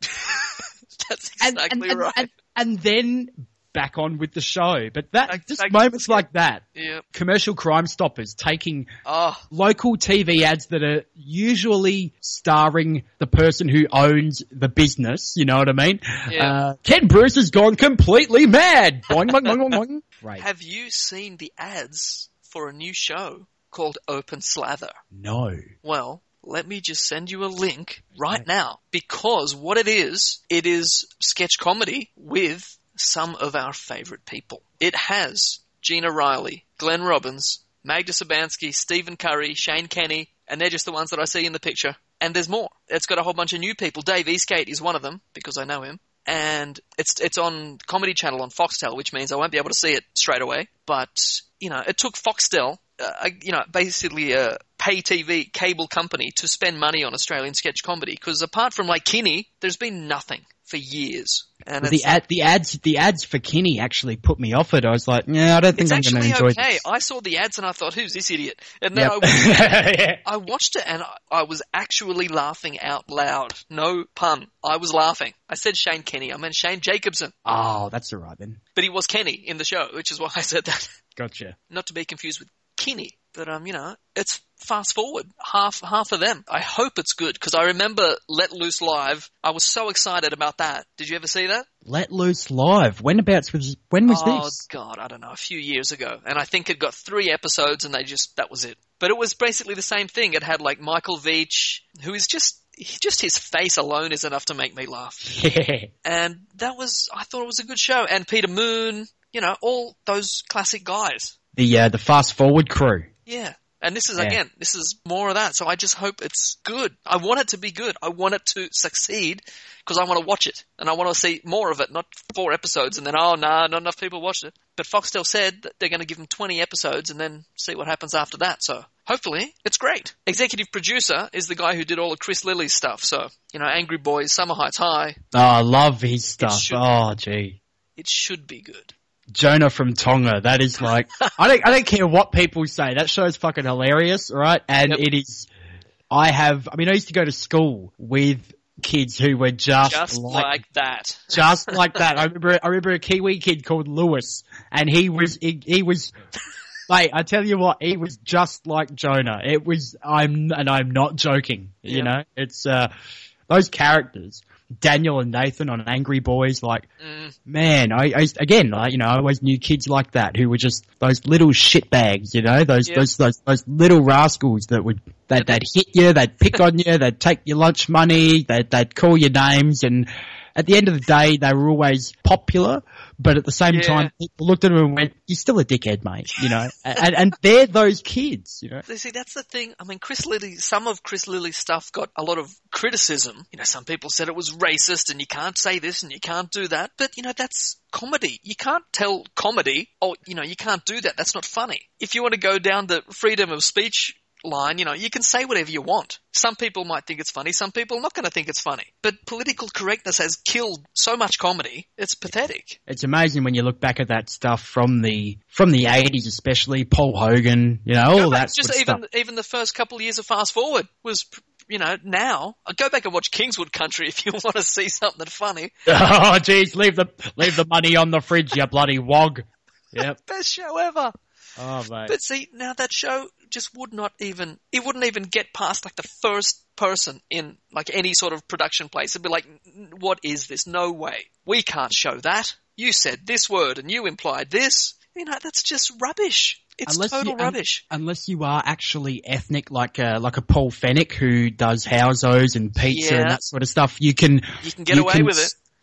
That's And, exactly and, and, right. and, and then back on with the show. But that, Back- just back- moments like that. Yep. Commercial Crime Stoppers taking Oh, local T V ads that are usually starring the person who owns the business, you know what I mean? Yeah. Uh, Ken Bruce has gone completely mad. Boing, boing, boing, boing, boing. Right. have you seen the ads for a new show called Open Slather? No. Well, let me just send you a link right now because what it is, it is sketch comedy with some of our favorite people. It has Gina Riley, Glenn Robbins, Magda Sabansky, Stephen Curry, Shane Kenny, and they're just the ones that I see in the picture. And there's more. It's got a whole bunch of new people. Dave Eastgate is one of them because I know him. And it's it's on Comedy Channel on Foxtel, which means I won't be able to see it straight away. But, you know, it took Foxtel, uh, you know, basically a pay T V cable company to spend money on Australian sketch comedy. Because apart from like Kinney, there's been nothing for years. And Well, it's, the ad, the ads, the ads for Kinney actually put me off it. I was like, yeah, I don't think it's I'm going to actually enjoy okay. this. I saw the ads and I thought, who's this idiot? And then Yep. I Yeah. I watched it and I, I was actually laughing out loud. No pun. I was laughing. I said Shane Kenny. I meant Shane Jacobson. Oh, that's all right then. But he was Kenny in the show, which is why I said that. Gotcha. Not to be confused with Kinney. But, um, you know, it's fast forward. Half, half of them. I hope it's good because I remember Let Loose Live. I was so excited about that. Did you ever see that? Let Loose Live. When abouts was when was oh, this? God, I don't know. A few years ago. And I think it got three episodes and they just, that was it. But it was basically the same thing. It had like Michael Veitch, who is just, just his face alone is enough to make me laugh. Yeah. And that was, I thought it was a good show. And Peter Moon, you know, all those classic guys. The uh, the Fast Forward crew. Yeah. And this is, Yeah. again, this is more of that. So I just hope it's good. I want it to be good. I want it to succeed because I want to watch it. And I want to see more of it, not four episodes and then, oh, nah, not enough people watched it. But Foxtel said that they're going to give them twenty episodes and then see what happens after that. So hopefully it's great. Executive producer is the guy who did all of Chris Lilly's stuff. So, you know, Angry Boys, Summer Heights High. Oh, I love his stuff. should Oh, gee. It should be good. Jonah from Tonga. That is like, I don't, I don't care what people say. That show's fucking hilarious, right? And Yep. it is, I have, I mean, I used to go to school with kids who were just, Just like, like that. just like that. I remember, I remember a Kiwi kid called Lewis, and he was, he, he was, mate, I tell you what, he was just like Jonah. It was, I'm, and I'm not joking, you Yeah. know, it's, uh, those characters, Daniel and Nathan on Angry Boys, like, Mm. man, I, I, again, like, you know, I always knew kids like that who were just those little shitbags, you know, those, Yeah. those, those, those little rascals that would, that, they'd hit you, they'd pick on you, they'd take your lunch money, they'd, they'd call your names, and at the end of the day, they were always popular, but at the same Yeah. time, people looked at them and went, you're still a dickhead, mate, you know, and, and they're those kids, you know. You see, that's the thing. I mean, Chris Lilly, some of Chris Lilly's stuff got a lot of criticism. You know, some people said it was racist and you can't say this and you can't do that. But, you know, that's comedy. You can't tell comedy, oh, you know, you can't do that. That's not funny. If you want to go down the freedom of speech line, you know, you can say whatever you want. Some people might think it's funny. Some people are not going to think it's funny. But political correctness has killed so much comedy. It's pathetic. It's amazing when you look back at that stuff from the, from the eighties especially, Paul Hogan, you know, all Go back, that just sort of even stuff. even the first couple of years of Fast Forward was, you know, now uh, go back and watch Kingswood Country if you want to see something funny. Oh, jeez, leave the leave the money on the fridge, you bloody wog. Yep. Best show ever. Oh, mate. But see, now that show just would not even, it wouldn't even get past like the first person in like any sort of production place. It'd be like, what is this? No way. We can't show that. You said this word and you implied this. You know, that's just rubbish. It's Unless total you- un- rubbish. Unless you are actually ethnic, like a, like a Paul Fennick who does housos and pizza Yeah. and that sort of stuff, you can You can get you away can with s- it.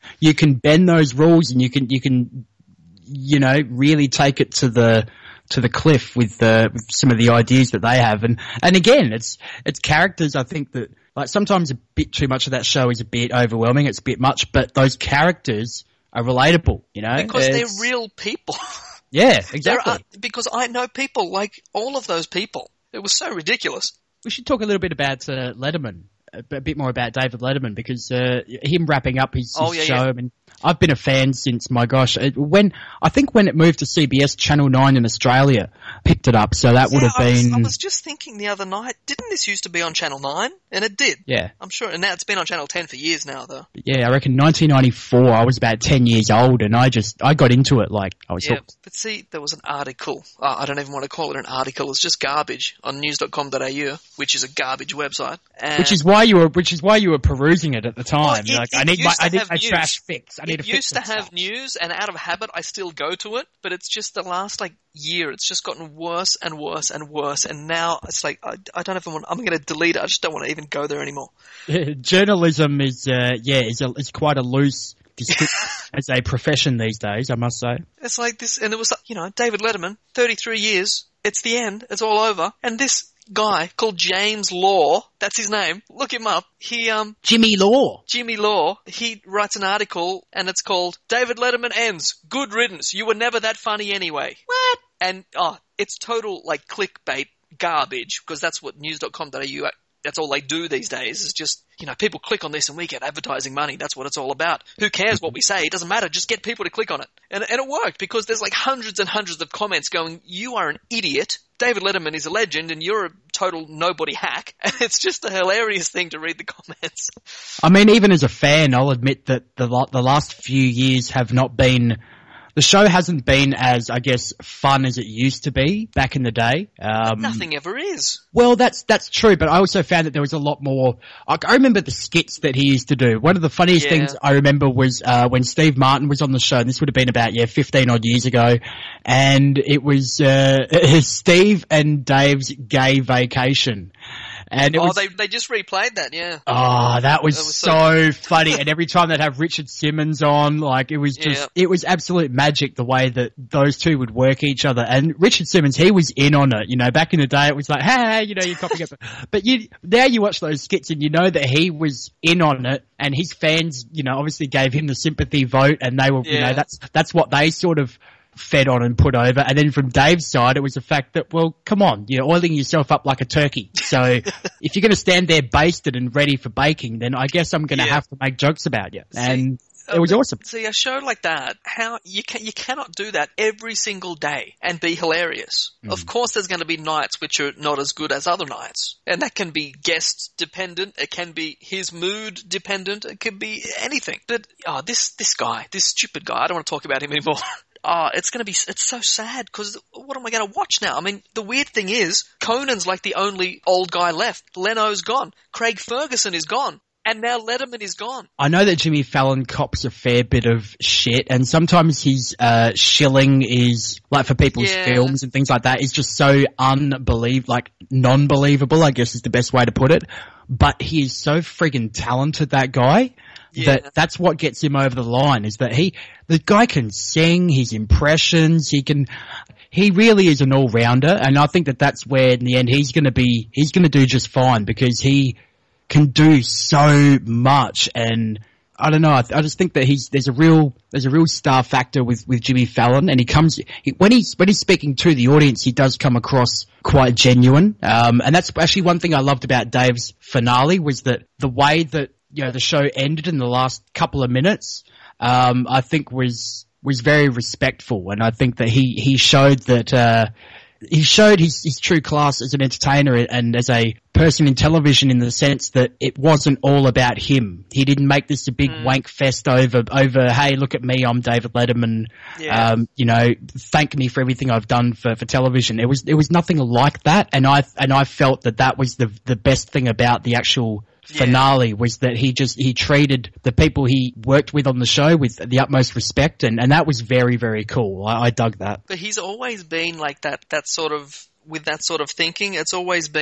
you can bend those rules and you can you can you know really take it to the to the cliff with the with some of the ideas that they have. And and again, it's it's characters. I think that like sometimes a bit too much of that show is a bit overwhelming. It's a bit much, but those characters are relatable. You know, because it's, they're real people. Yeah, exactly. Are, because I know people like all of those people. It was so ridiculous. We should talk a little bit about uh, Letterman, a bit more about David Letterman, because uh, him wrapping up his, his oh, yeah, show. Yeah. I mean, I've been a fan since, my gosh, it, when I think when it moved to C B S, Channel nine in Australia picked it up, so that yeah, would have I was, been... I was just thinking the other night, didn't this used to be on Channel nine? And it did. Yeah. I'm sure, and now it's been on Channel ten for years now, though. Yeah, I reckon nineteen ninety-four, I was about ten years old, and I just, I got into it like I was Yeah, hooked. but see, there was an article, uh, I don't even want to call it an article, it's just garbage, on news dot com dot a u, which is a garbage website. And Which is why you were, which is why you were perusing it at the time. Well, it- You're like, it I need my, used to I need have my news. trash fix. I need it to fix used to this have stuff. news, and out of habit, I still go to it. But it's just the last like year, it's just gotten worse and worse and worse. And now it's like I, I don't even want. I'm going to delete it. I just don't want to even go there anymore. Yeah, journalism is, uh, yeah, is a, is quite a loose description as a profession these days, I must say. It's like this, and it was like, you know, David Letterman, thirty-three years. It's the end. It's all over. And this guy called James Law, that's his name. Look him up. He um Jimmy Law. Jimmy Law, he writes an article and it's called David Letterman Ends. Good riddance. You were never that funny anyway. What? And oh, it's total like clickbait garbage because that's what news dot com dot a u, that's all they do these days is just, you know, people click on this and we get advertising money. That's what it's all about. Who cares what we say? It doesn't matter. Just get people to click on it. And, and it worked because there's like hundreds and hundreds of comments going, you are an idiot. David Letterman is a legend and you're a total nobody hack. And it's just a hilarious thing to read the comments. I mean, even as a fan, I'll admit that the the last few years have not been... The show hasn't been as, I guess, fun as it used to be back in the day. Um, Nothing ever is. Well, that's that's true, but I also found that there was a lot more... I, I remember the skits that he used to do. One of the funniest Yeah. things I remember was uh, when Steve Martin was on the show, and this would have been about, yeah, fifteen-odd years ago, and it was uh, Steve and Dave's gay vacation. And it Oh, was, they they just replayed that, yeah. Oh, that was, That was so funny. And every time they'd have Richard Simmons on, like, it was just, Yeah. it was absolute magic the way that those two would work each other. And Richard Simmons, he was in on it. You know, back in the day, it was like, hey, you know, you're copying it. But you, now you watch those skits and you know that he was in on it and his fans, you know, obviously gave him the sympathy vote and they were, you Yeah. know, that's, that's what they sort of fed on and put over. And then from Dave's side, it was the fact that, well, come on, you're oiling yourself up like a turkey. So if you're going to stand there basted and ready for baking, then I guess I'm going to Yeah. have to make jokes about you. See, And it was awesome. See, a show like that, how you can you cannot do that every single day and be hilarious. Mm. Of course, there's going to be nights which are not as good as other nights, and that can be guest dependent. It can be his mood dependent. It could be anything. But oh, this this guy, this stupid guy, I don't want to talk about him anymore. Oh, it's going to be, it's so sad because what am I going to watch now? I mean, the weird thing is Conan's like the only old guy left. Leno's gone. Craig Ferguson is gone. And now Letterman is gone. I know that Jimmy Fallon cops a fair bit of shit, and sometimes his uh, shilling is, like for people's Yeah. films and things like that, is just so unbelievable, like non-believable, I guess is the best way to put it. But he is so friggin' talented, that guy. Yeah. That that's what gets him over the line, is that he, the guy can sing, his impressions, he can, he really is an all-rounder, and I think that that's where in the end he's gonna be, he's gonna do just fine because he can do so much, and I don't know, I, I just think that he's, there's a real, there's a real star factor with, with Jimmy Fallon, and he comes, he, when he's, when he's speaking to the audience, he does come across quite genuine, um, and that's actually one thing I loved about Dave's finale was that the way that, you know, the show ended in the last couple of minutes, um, I think was, was very respectful. And I think that he, he showed that, uh, he showed his, his true class as an entertainer and as a person in television in the sense that it wasn't all about him. He didn't make this a big Mm. wank fest over, over, hey, look at me, I'm David Letterman. Yeah. Um, you know, thank me for everything I've done for, for television. It was, it was nothing like that. And I, and I felt that that was the, the best thing about the actual finale was that he just, he treated the people he worked with on the show with the utmost respect, and, and that was very, very cool. I, I dug that. But he's always been like that, that sort of, with that sort of thinking, it's always been,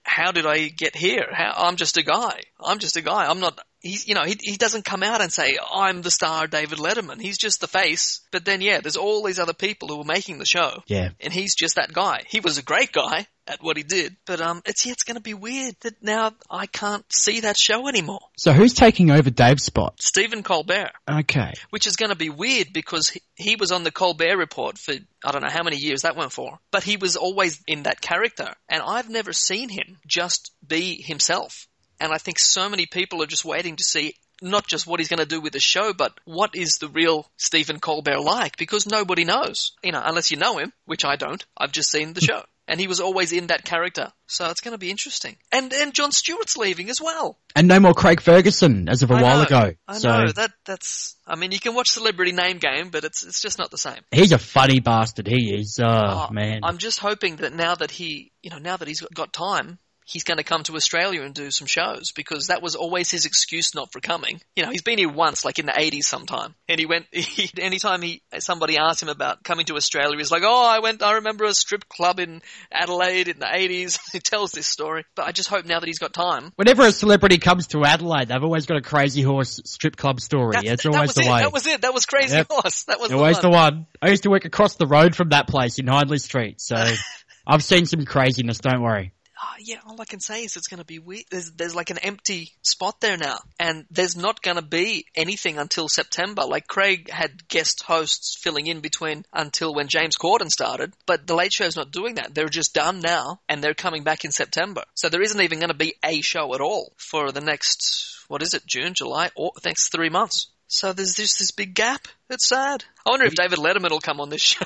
how did I get here? How, I'm just a guy. I'm just a guy. I'm not, he's, you know, he, he doesn't come out and say, I'm the star David Letterman. He's just the face. But then, yeah, there's all these other people who are making the show. Yeah. And he's just that guy. He was a great guy at what he did. But, um, it's, yeah, it's going to be weird that now I can't see that show anymore. So who's taking over Dave's spot? Stephen Colbert. Okay. Which is going to be weird because he, he was on the Colbert Report for, I don't know how many years that went for, but he was always in that character. And I've never seen him just be himself. And I think so many people are just waiting to see not just what he's going to do with the show, but what is the real Stephen Colbert like? Because nobody knows, you know, unless you know him, which I don't. I've just seen the show. And he was always in that character. So it's going to be interesting. And and Jon Stewart's leaving as well. And no more Craig Ferguson as of a I while know, ago. I so know. That, that's, I mean, you can watch Celebrity Name Game, but it's it's just not the same. He's a funny bastard, he is. Oh, Oh, man. I'm just hoping that now that he, you know, now that he's got time, he's going to come to Australia and do some shows, because that was always his excuse not for coming. You know, he's been here once, like in the eighties sometime. And he went, he, anytime he, somebody asked him about coming to Australia, he's like, oh, I went, I remember a strip club in Adelaide in the eighties. He tells this story. But I just hope now that he's got time. Whenever a celebrity comes to Adelaide, they've always got a Crazy Horse strip club story. That's, It's that always was the it. way. That was it. That was Crazy Yep. Horse. That was Always the one. the one. I used to work across the road from that place in Hindley Street, so I've seen some craziness, don't worry. Oh, yeah, all I can say is it's going to be weird. There's, there's like an empty spot there now, and there's not going to be anything until September. Like Craig had guest hosts filling in between until when James Corden started, but the Late Show's not doing that. They're just done now, and they're coming back in September. So there isn't even going to be a show at all for the next, what is it, June, July, or next three months. So there's just this big gap. It's sad. I wonder if David Letterman will come on this show.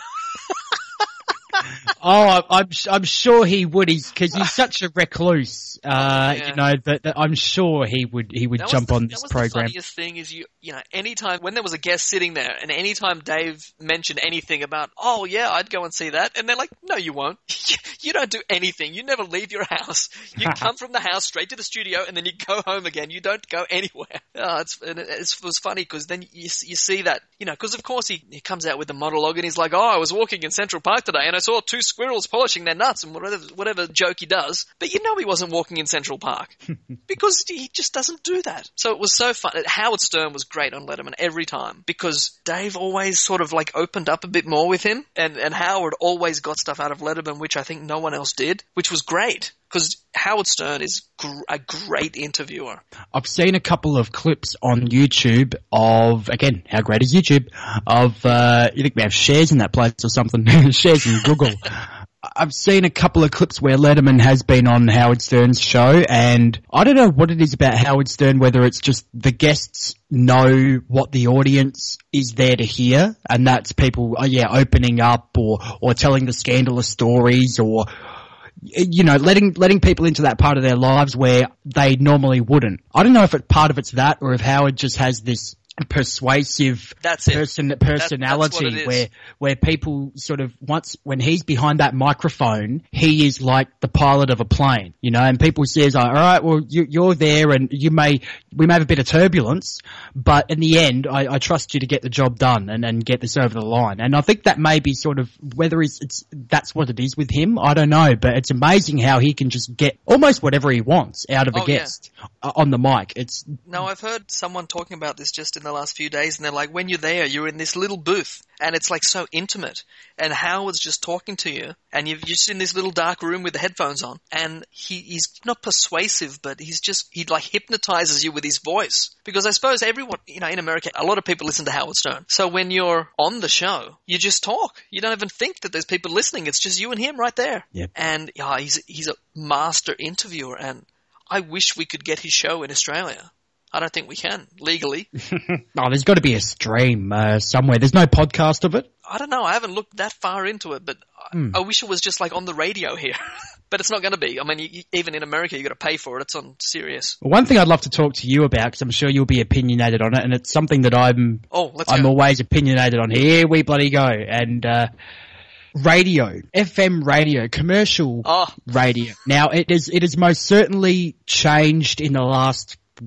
Oh, I'm I'm sure he would. He's because he's such a recluse. Uh, Yeah. you know that, that I'm sure he would he would That was jump the- on that this was The program. funniest thing is you, you know, anytime when there was a guest sitting there, and anytime Dave mentioned anything about, oh yeah, I'd go and see that, and they're like, no, you won't. You don't do anything. You never leave your house. You come from the house straight to the studio, and then you go home again. You don't go anywhere. Oh, it's and it, it's, it was funny because then you you see that, you know, because of course he he comes out with the monologue and he's like, oh, I was walking in Central Park today and I saw two squirrels polishing their nuts and whatever whatever joke he does, but you know he wasn't walking in Central Park. Because he just doesn't do that. So it was so fun. Howard Stern was great on Letterman every time because Dave always sort of like opened up a bit more with him, and, and Howard always got stuff out of Letterman, which I think no one else did, which was great because Howard Stern is gr- a great interviewer. I've seen a couple of clips on YouTube of, again, how great is YouTube, of, uh, you think we have shares in that place or something? Shares in Google. I've seen a couple of clips where Letterman has been on Howard Stern's show, and I don't know what it is about Howard Stern, whether it's just the guests know what the audience is there to hear, and that's people, oh yeah, opening up or, or telling the scandalous stories or, you know, letting letting people into that part of their lives where they normally wouldn't. I don't know if it, part of it's that or if Howard just has this persuasive That's it. person That- that's personality what it is. where where people sort of once when he's behind that microphone, he is like the pilot of a plane, you know, and people says, all right, well you, you're there and you may we may have a bit of turbulence, but in the end I, I trust you to get the job done and, and get this over the line. And I think that may be sort of whether it's, it's that's what it is with him, I don't know, but it's amazing how he can just get almost whatever he wants out of a Oh, yeah. guest uh, on the mic. It's No, I've heard someone talking about this just in the last few days, and they're like, when you're there, you're in this little booth, and it's like so intimate, and Howard's just talking to you, and you're just in this little dark room with the headphones on, and he, he's not persuasive, but he's just, he like hypnotizes you with his voice. Because I suppose everyone, you know, in America, a lot of people listen to Howard Stern. So when you're on the show, you just talk. You don't even think that there's people listening. It's just you and him right there. Yep. And yeah, he's, he's a master interviewer, and I wish we could get his show in Australia. I don't think we can, legally. oh, there's got to be a stream uh, somewhere. There's no podcast of it. I don't know. I haven't looked that far into it, but Hmm. I, I wish it was just like on the radio here. But it's not going to be. I mean, you, you, even in America, you got to pay for it. It's on Sirius. One thing I'd love to talk to you about, because I'm sure you'll be opinionated on it, and it's something that I'm Oh, let's I'm go. always opinionated on. Here we bloody go. And uh, radio, F M radio, commercial Oh. radio. Now, it is it has most certainly changed in the last, what,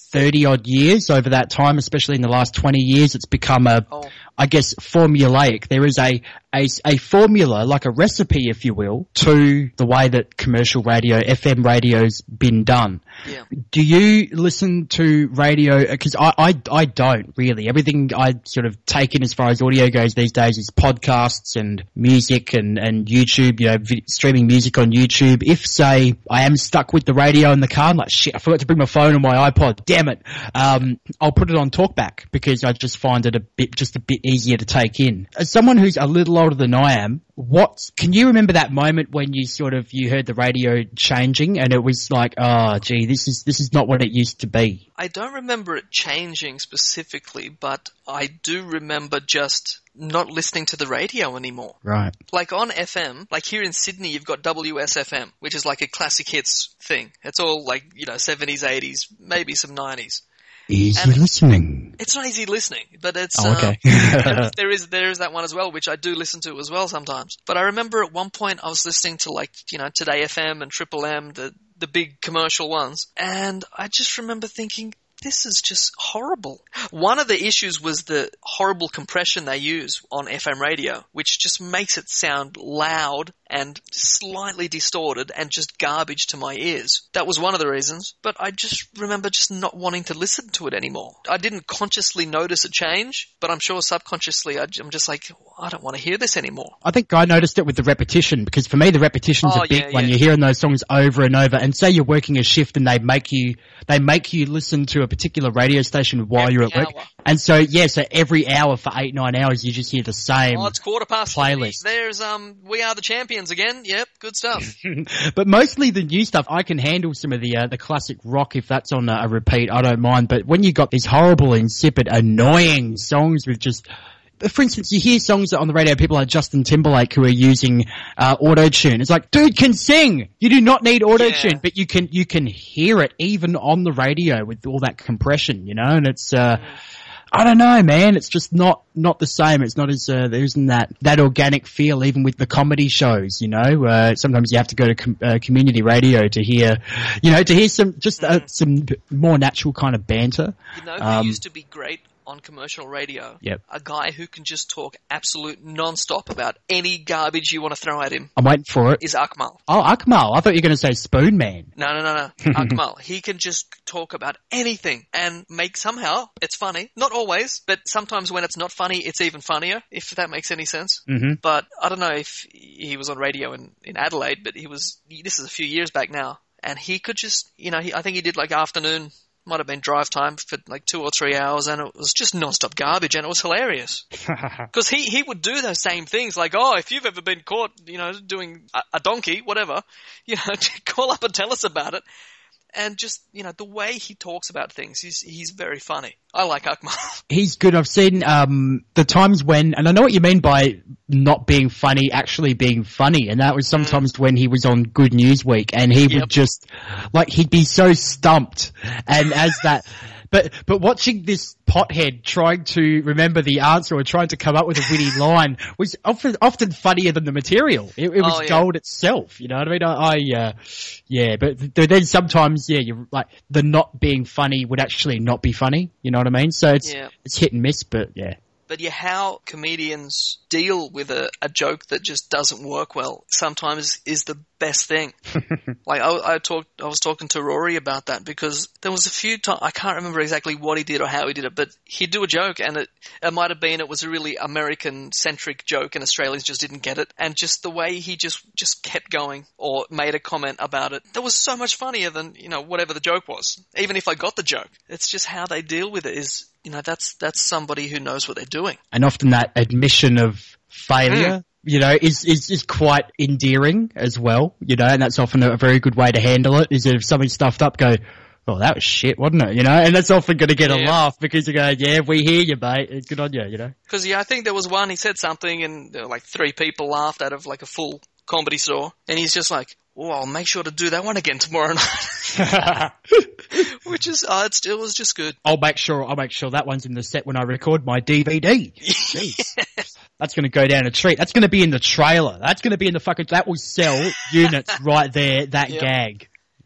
thirty odd years over that time, especially in the last twenty years, it's become a, Oh. I guess, formulaic. There is a, a, a formula, like a recipe, if you will, to the way that commercial radio, F M radio's been done. Yeah. Do you listen to radio? Because I, I, I don't really. Everything I sort of take in as far as audio goes these days is podcasts and music and, and YouTube, you know, vi- streaming music on YouTube. If, say, I am stuck with the radio in the car, I'm like, shit, I forgot to bring my phone or my iPod. Damn it. Um, I'll put it on talkback because I just find it a bit, just a bit easier to take in. As someone who's a little older than I am, what can you remember that moment when you sort of you heard the radio changing and it was like, oh gee, this is this is not what it used to be? I don't remember it changing specifically, but I do remember just not listening to the radio anymore. Right. Like on F M, like here in Sydney, you've got W S F M, which is like a classic hits thing. It's all like, you know, seventies, eighties, maybe some nineties. Easy And listening. It's not easy listening, but it's, Oh, okay. um, there is, there is that one as well, which I do listen to as well sometimes. But I remember at one point I was listening to like, you know, Today F M and Triple M, the, the big commercial ones. And I just remember thinking, this is just horrible. One of the issues was the horrible compression they use on F M radio, which just makes it sound loud and slightly distorted and just garbage to my ears. That was one of the reasons, but I just remember just not wanting to listen to it anymore. I didn't consciously notice a change, but I'm sure subconsciously I'm just like, I don't want to hear this anymore. I think I noticed it with the repetition because for me the repetition's Oh, a big yeah, one. yeah. You're hearing those songs over and over, and say you're working a shift and they make you they make you listen to a particular radio station while Every you're at work. hour. And so yeah, so every hour for eight nine hours you just hear the same. Oh, it's quarter past playlist. three. There's um, We Are the Champions again. Yep, good stuff. But mostly the new stuff, I can handle some of the uh, the classic rock if that's on a, a repeat. I don't mind. But when you got these horrible, insipid, annoying songs with just, for instance, you hear songs on the radio, people like Justin Timberlake who are using uh, auto-tune. It's like, dude can sing. You do not need auto-tune, Yeah. but you can you can hear it even on the radio with all that compression, you know. And it's, uh, I don't know, man. It's just not not the same. It's not as uh, there isn't that that organic feel even with the comedy shows, you know. Uh, sometimes you have to go to com- uh, community radio to hear, you know, to hear some just uh, some more natural kind of banter. You know who Um, used to be great on commercial radio? Yep. A guy who can just talk absolute non-stop about any garbage you want to throw at him I'm waiting for it. is Akmal. Oh, Akmal. I thought you were going to say Spoon Man. No, no, no, no. Akmal. He can just talk about anything and make somehow it's funny. Not always, but sometimes when it's not funny, it's even funnier, if that makes any sense. Mm-hmm. But I don't know if he was on radio in, in Adelaide, but he was, this is a few years back now. And he could just, you know, he, I think he did like afternoon, might have been drive time for like two or three hours, and it was just non-stop garbage, and it was hilarious. Because he, he would do those same things, like, oh, if you've ever been caught, you know, doing a, a donkey, whatever, you know, call up and tell us about it. And just, you know, the way he talks about things, he's he's very funny. I like Akmal. He's good. I've seen um, the times when, and I know what you mean by not being funny, actually being funny, and that was sometimes mm. when he was on Good News Week, and he Yep. would just, like, he'd be so stumped, and as that, but but watching this pothead trying to remember the answer or trying to come up with a witty line was often often funnier than the material. It, it was Oh, yeah. gold itself. You know what I mean? I, I uh, yeah, but th- then sometimes, yeah, you're like the not being funny would actually not be funny. You know what I mean? So it's Yeah. it's hit and miss, but yeah. But yeah, how comedians deal with a, a joke that just doesn't work well sometimes is the best thing. Like I, I talked, I was talking to Rory about that because there was a few times, I can't remember exactly what he did or how he did it, but he'd do a joke and it, it might have been, it was a really American-centric joke and Australians just didn't get it. And just the way he just, just kept going or made a comment about it, that was so much funnier than, you know, whatever the joke was. Even if I got the joke. It's just how they deal with it is, you know, that's that's somebody who knows what they're doing. And often that admission of failure, mm. you know, is, is, is quite endearing as well, you know, and that's often a very good way to handle it, is that if something's stuffed up, go, oh, that was shit, wasn't it, you know, and that's often going to get yeah. a laugh because you go, yeah, we hear you, mate, good on you, you know. Because, yeah, I think there was one, he said something and there were like three people laughed out of like a full comedy store, and he's just like, oh, I'll make sure to do that one again tomorrow night. Which is, uh, it's, it was just good. I'll make sure, I'll make sure that one's in the set when I record my D V D. Jeez. Yeah. That's going to go down a treat. That's going to be in the trailer. That's going to be in the fucking, that will sell units right there, that yep. gag. Yeah.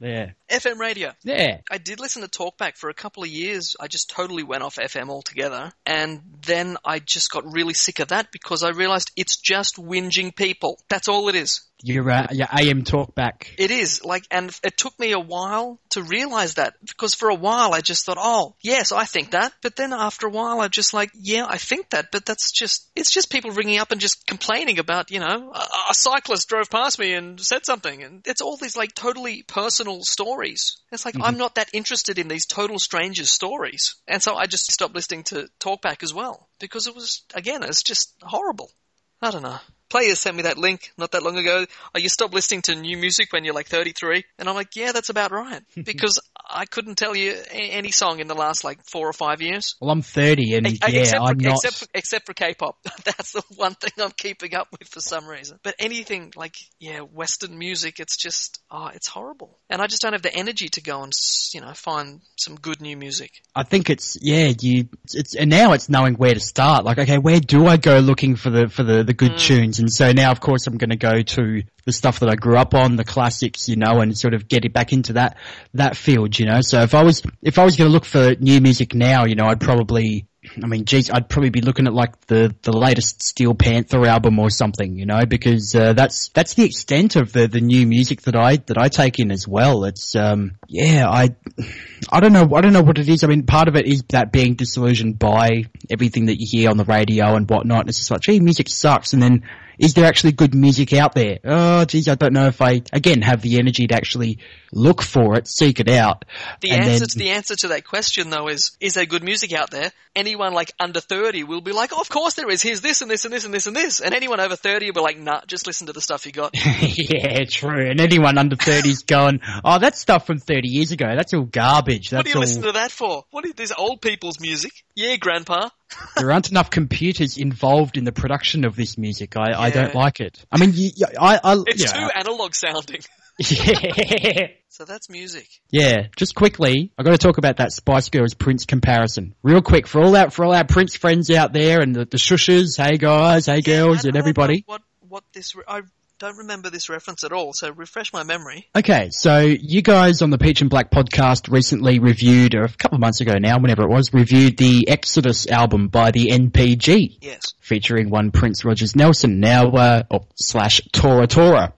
F M radio. Yeah. I did listen to Talkback for a couple of years. I just totally went off F M altogether. And then I just got really sick of that because I realized it's just whinging people. That's all it is. Your, uh, your A M Talkback. It is. Like, and it took me a while to realize that because for a while I just thought, oh, yes, I think that. But then after a while I'm just like, yeah, I think that. But that's just, it's just people ringing up and just complaining about, you know, a, a cyclist drove past me and said something. And it's all these like totally personal stories. It's like, mm-hmm. I'm not that interested in these total strangers' stories. And so I just stopped listening to Talkback as well because it was, again, it's just horrible. I don't know. Players sent me that link not that long ago. Oh, you stop listening to new music when you're like thirty-three. And I'm like, yeah, that's about right. Because I couldn't tell you a- any song in the last like four or five years. Well, I'm thirty and A- yeah, except for, I'm not... Except for, except for K-pop. That's the one thing I'm keeping up with for some reason. But anything like, yeah, Western music, it's just, oh, it's horrible. And I just don't have the energy to go and, you know, find some good new music. I think it's, yeah, you, it's, it's and now it's knowing where to start. Like, okay, where do I go looking for the, for the, the good mm. tunes? And so now, of course, I'm going to go to the stuff that I grew up on, the classics, you know, and sort of get it back into that, that field, you know. So if I was, if I was going to look for new music now, you know, I'd probably, I mean, geez, I'd probably be looking at like the, the latest Steel Panther album or something, you know, because, uh, that's, that's the extent of the, the new music that I, that I take in as well. It's, um, yeah, I, I don't know, I don't know what it is. I mean, part of it is that being disillusioned by everything that you hear on the radio and whatnot. It's just like, gee, music sucks. And then, is there actually good music out there? Oh, geez, I don't know if I, again, have the energy to actually look for it, seek it out. The answer then, to the answer to that question, though, is, is there good music out there? Anyone like under thirty will be like, oh, of course there is. Here's this and this and this and this and this. And anyone over thirty will be like, nah, just listen to the stuff you got. Yeah, true. And anyone under thirty's going, oh, that's stuff from thirty years ago. That's all garbage. That's what do you all... listen to that for? What is this old people's music? Yeah, Grandpa. There aren't enough computers involved in the production of this music. I, yeah. I don't like it. I mean, you, I, I, it's you know, too analog sounding. Yeah. So that's music. Yeah. Just quickly, I've got to talk about that Spice Girls Prince comparison. Real quick, for all that, for all our Prince friends out there and the, the shushers, hey guys, hey yeah, girls, and everybody. What, what this, I don't remember this reference at all, so refresh my memory. Okay, so you guys on the Peach and Black podcast recently reviewed, or a couple of months ago now, whenever it was, reviewed the Exodus album by the N P G. Yes. Featuring one Prince Rogers Nelson, now, uh, oh, slash Tora Tora.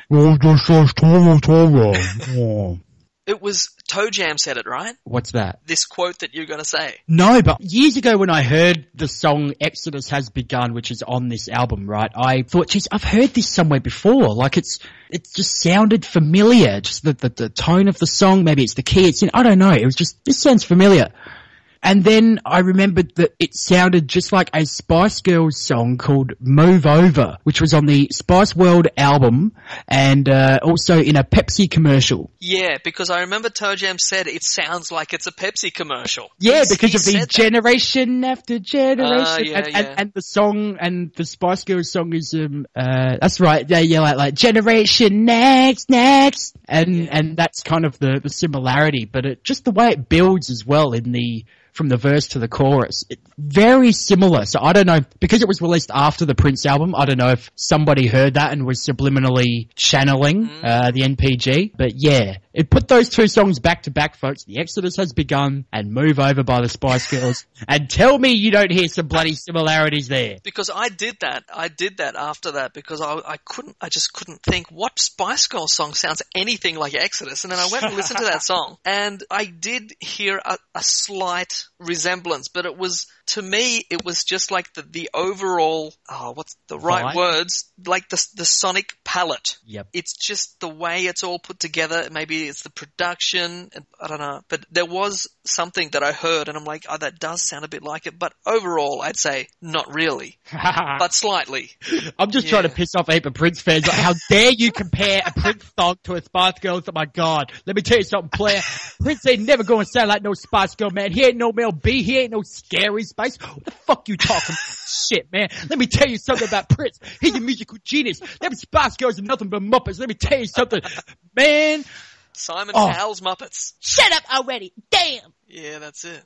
It was Toe Jam said it, right? What's that? This quote that you're going to say. No, but years ago when I heard the song Exodus Has Begun, which is on this album, right, I thought, geez, I've heard this somewhere before. Like it's, it just sounded familiar. Just the, the, the tone of the song, maybe it's the key. It's, you know, I don't know. It was just, this sounds familiar. And then I remembered that it sounded just like a Spice Girls song called Move Over, which was on the Spice World album and uh, also in a Pepsi commercial. Yeah, because I remember Toe Jam said it sounds like it's a Pepsi commercial. Yeah, He's, because he of the generation that. after generation. Uh, yeah, and, yeah. And, and the song, and the Spice Girls song is, um, uh, that's right, they yell out like, generation next, next. And, yeah. and that's kind of the, the similarity, but it, just the way it builds as well in the, from the verse to the chorus. It, very similar. So I don't know, because it was released after the Prince album, I don't know if somebody heard that and was subliminally channeling mm. uh, the N P G. But yeah, it put those two songs back to back, folks. The Exodus Has Begun and Move Over by the Spice Girls. And tell me you don't hear some bloody similarities there. Because I did that. I did that after that because I, I couldn't, I just couldn't think what Spice Girls song sounds anything like Exodus. And then I went and listened to that song and I did hear a, a slight resemblance, but it was, to me, it was just like the, the overall, oh, what's the right Vibe? words? Like the, the sonic palette. Yep. It's just the way it's all put together. Maybe it's the production. I don't know. But there was something that I heard and I'm like, oh, that does sound a bit like it. But overall, I'd say not really, but slightly. I'm just Yeah. trying to piss off a heap of Prince fans. Like, how dare you compare a Prince song to a Spice Girls? Oh my God. Let me tell you something, player. Prince ain't never gonna sound like no Spice Girl, man. He ain't no Mel B. He ain't no Scary Spice. What the fuck you talking about? Shit, man. Let me tell you something about Prince. He's a musical genius. Them Spice Girls are nothing but Muppets. Let me tell you something. Man. Simon Oh. Cowell's Muppets. Shut up already. Damn. Yeah, that's it.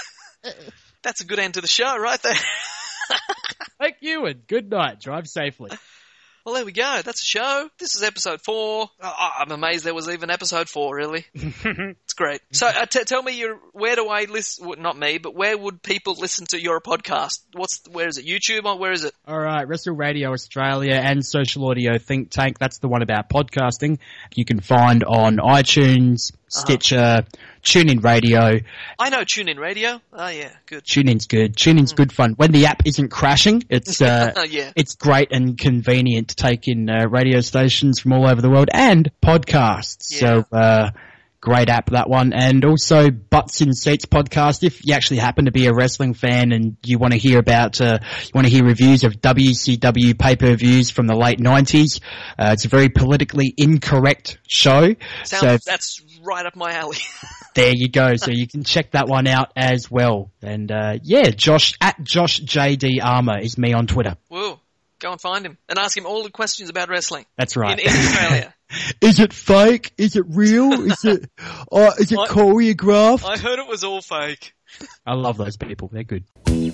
That's a good end to the show right there. Thank you and good night. Drive safely. Well, there we go. That's a show. This is episode four. Oh, I'm amazed there was even episode four, really. It's great. So uh, t- tell me, your, where do I listen? Well, not me, but where would people listen to your podcast? What's Where is it? YouTube? Or where is it? All right, Wrestle Radio Australia and Social Audio Think Tank. That's the one about podcasting. You can find on iTunes, Stitcher, uh-huh. TuneIn Radio. I know TuneIn Radio. Oh, yeah, good. TuneIn's good. TuneIn's mm. good fun. When the app isn't crashing, it's uh, yeah. it's great and convenient to take in uh, radio stations from all over the world and podcasts. Yeah. So, uh, great app, that one. And also Butts in Seats podcast. If you actually happen to be a wrestling fan and you want to hear about, uh, you want to hear reviews of W C W pay-per-views from the late nineties, uh, it's a very politically incorrect show. Sounds, so that's right up my alley. There you go. So you can check that one out as well. And, uh, yeah, Josh, at Josh J D Armour is me on Twitter. Woo. Go and find him and ask him all the questions about wrestling. That's right. In, in Australia. Is it fake? Is it real? Is it, uh, is it I, choreographed? I heard it was all fake. I love those people. They're good.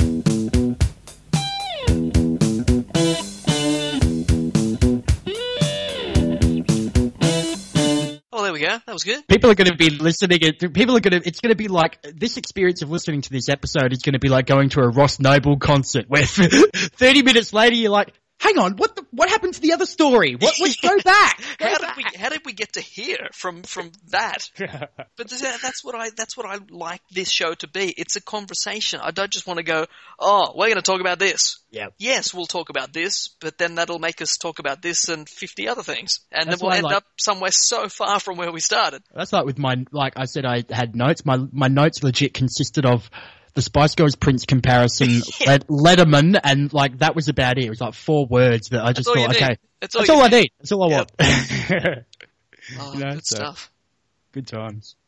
Oh, there we go. That was good. People are going to be listening. People are going to. It's going to be like this experience of listening to this episode is going to be like going to a Ross Noble concert, where thirty minutes later you're like, "Hang on, what? The, what happened to the other story? What? Let's go back." Go how back. did we? How did we get to here from from that? But that's what I. That's what I like this show to be. It's a conversation. I don't just want to go, "Oh, we're going to talk about this." Yeah. Yes, we'll talk about this, but then that'll make us talk about this and fifty other things, and That's then we'll end like, up somewhere so far from where we started. That's like with my, like I said, I had notes. My my notes legit consisted of the Spice Girls Prince comparison, yeah. Letterman, and like that was about it. It was like four words that I just thought, okay, that's all, that's all I need. need. That's all I yep. want. Oh, you know, good so, stuff. Good times.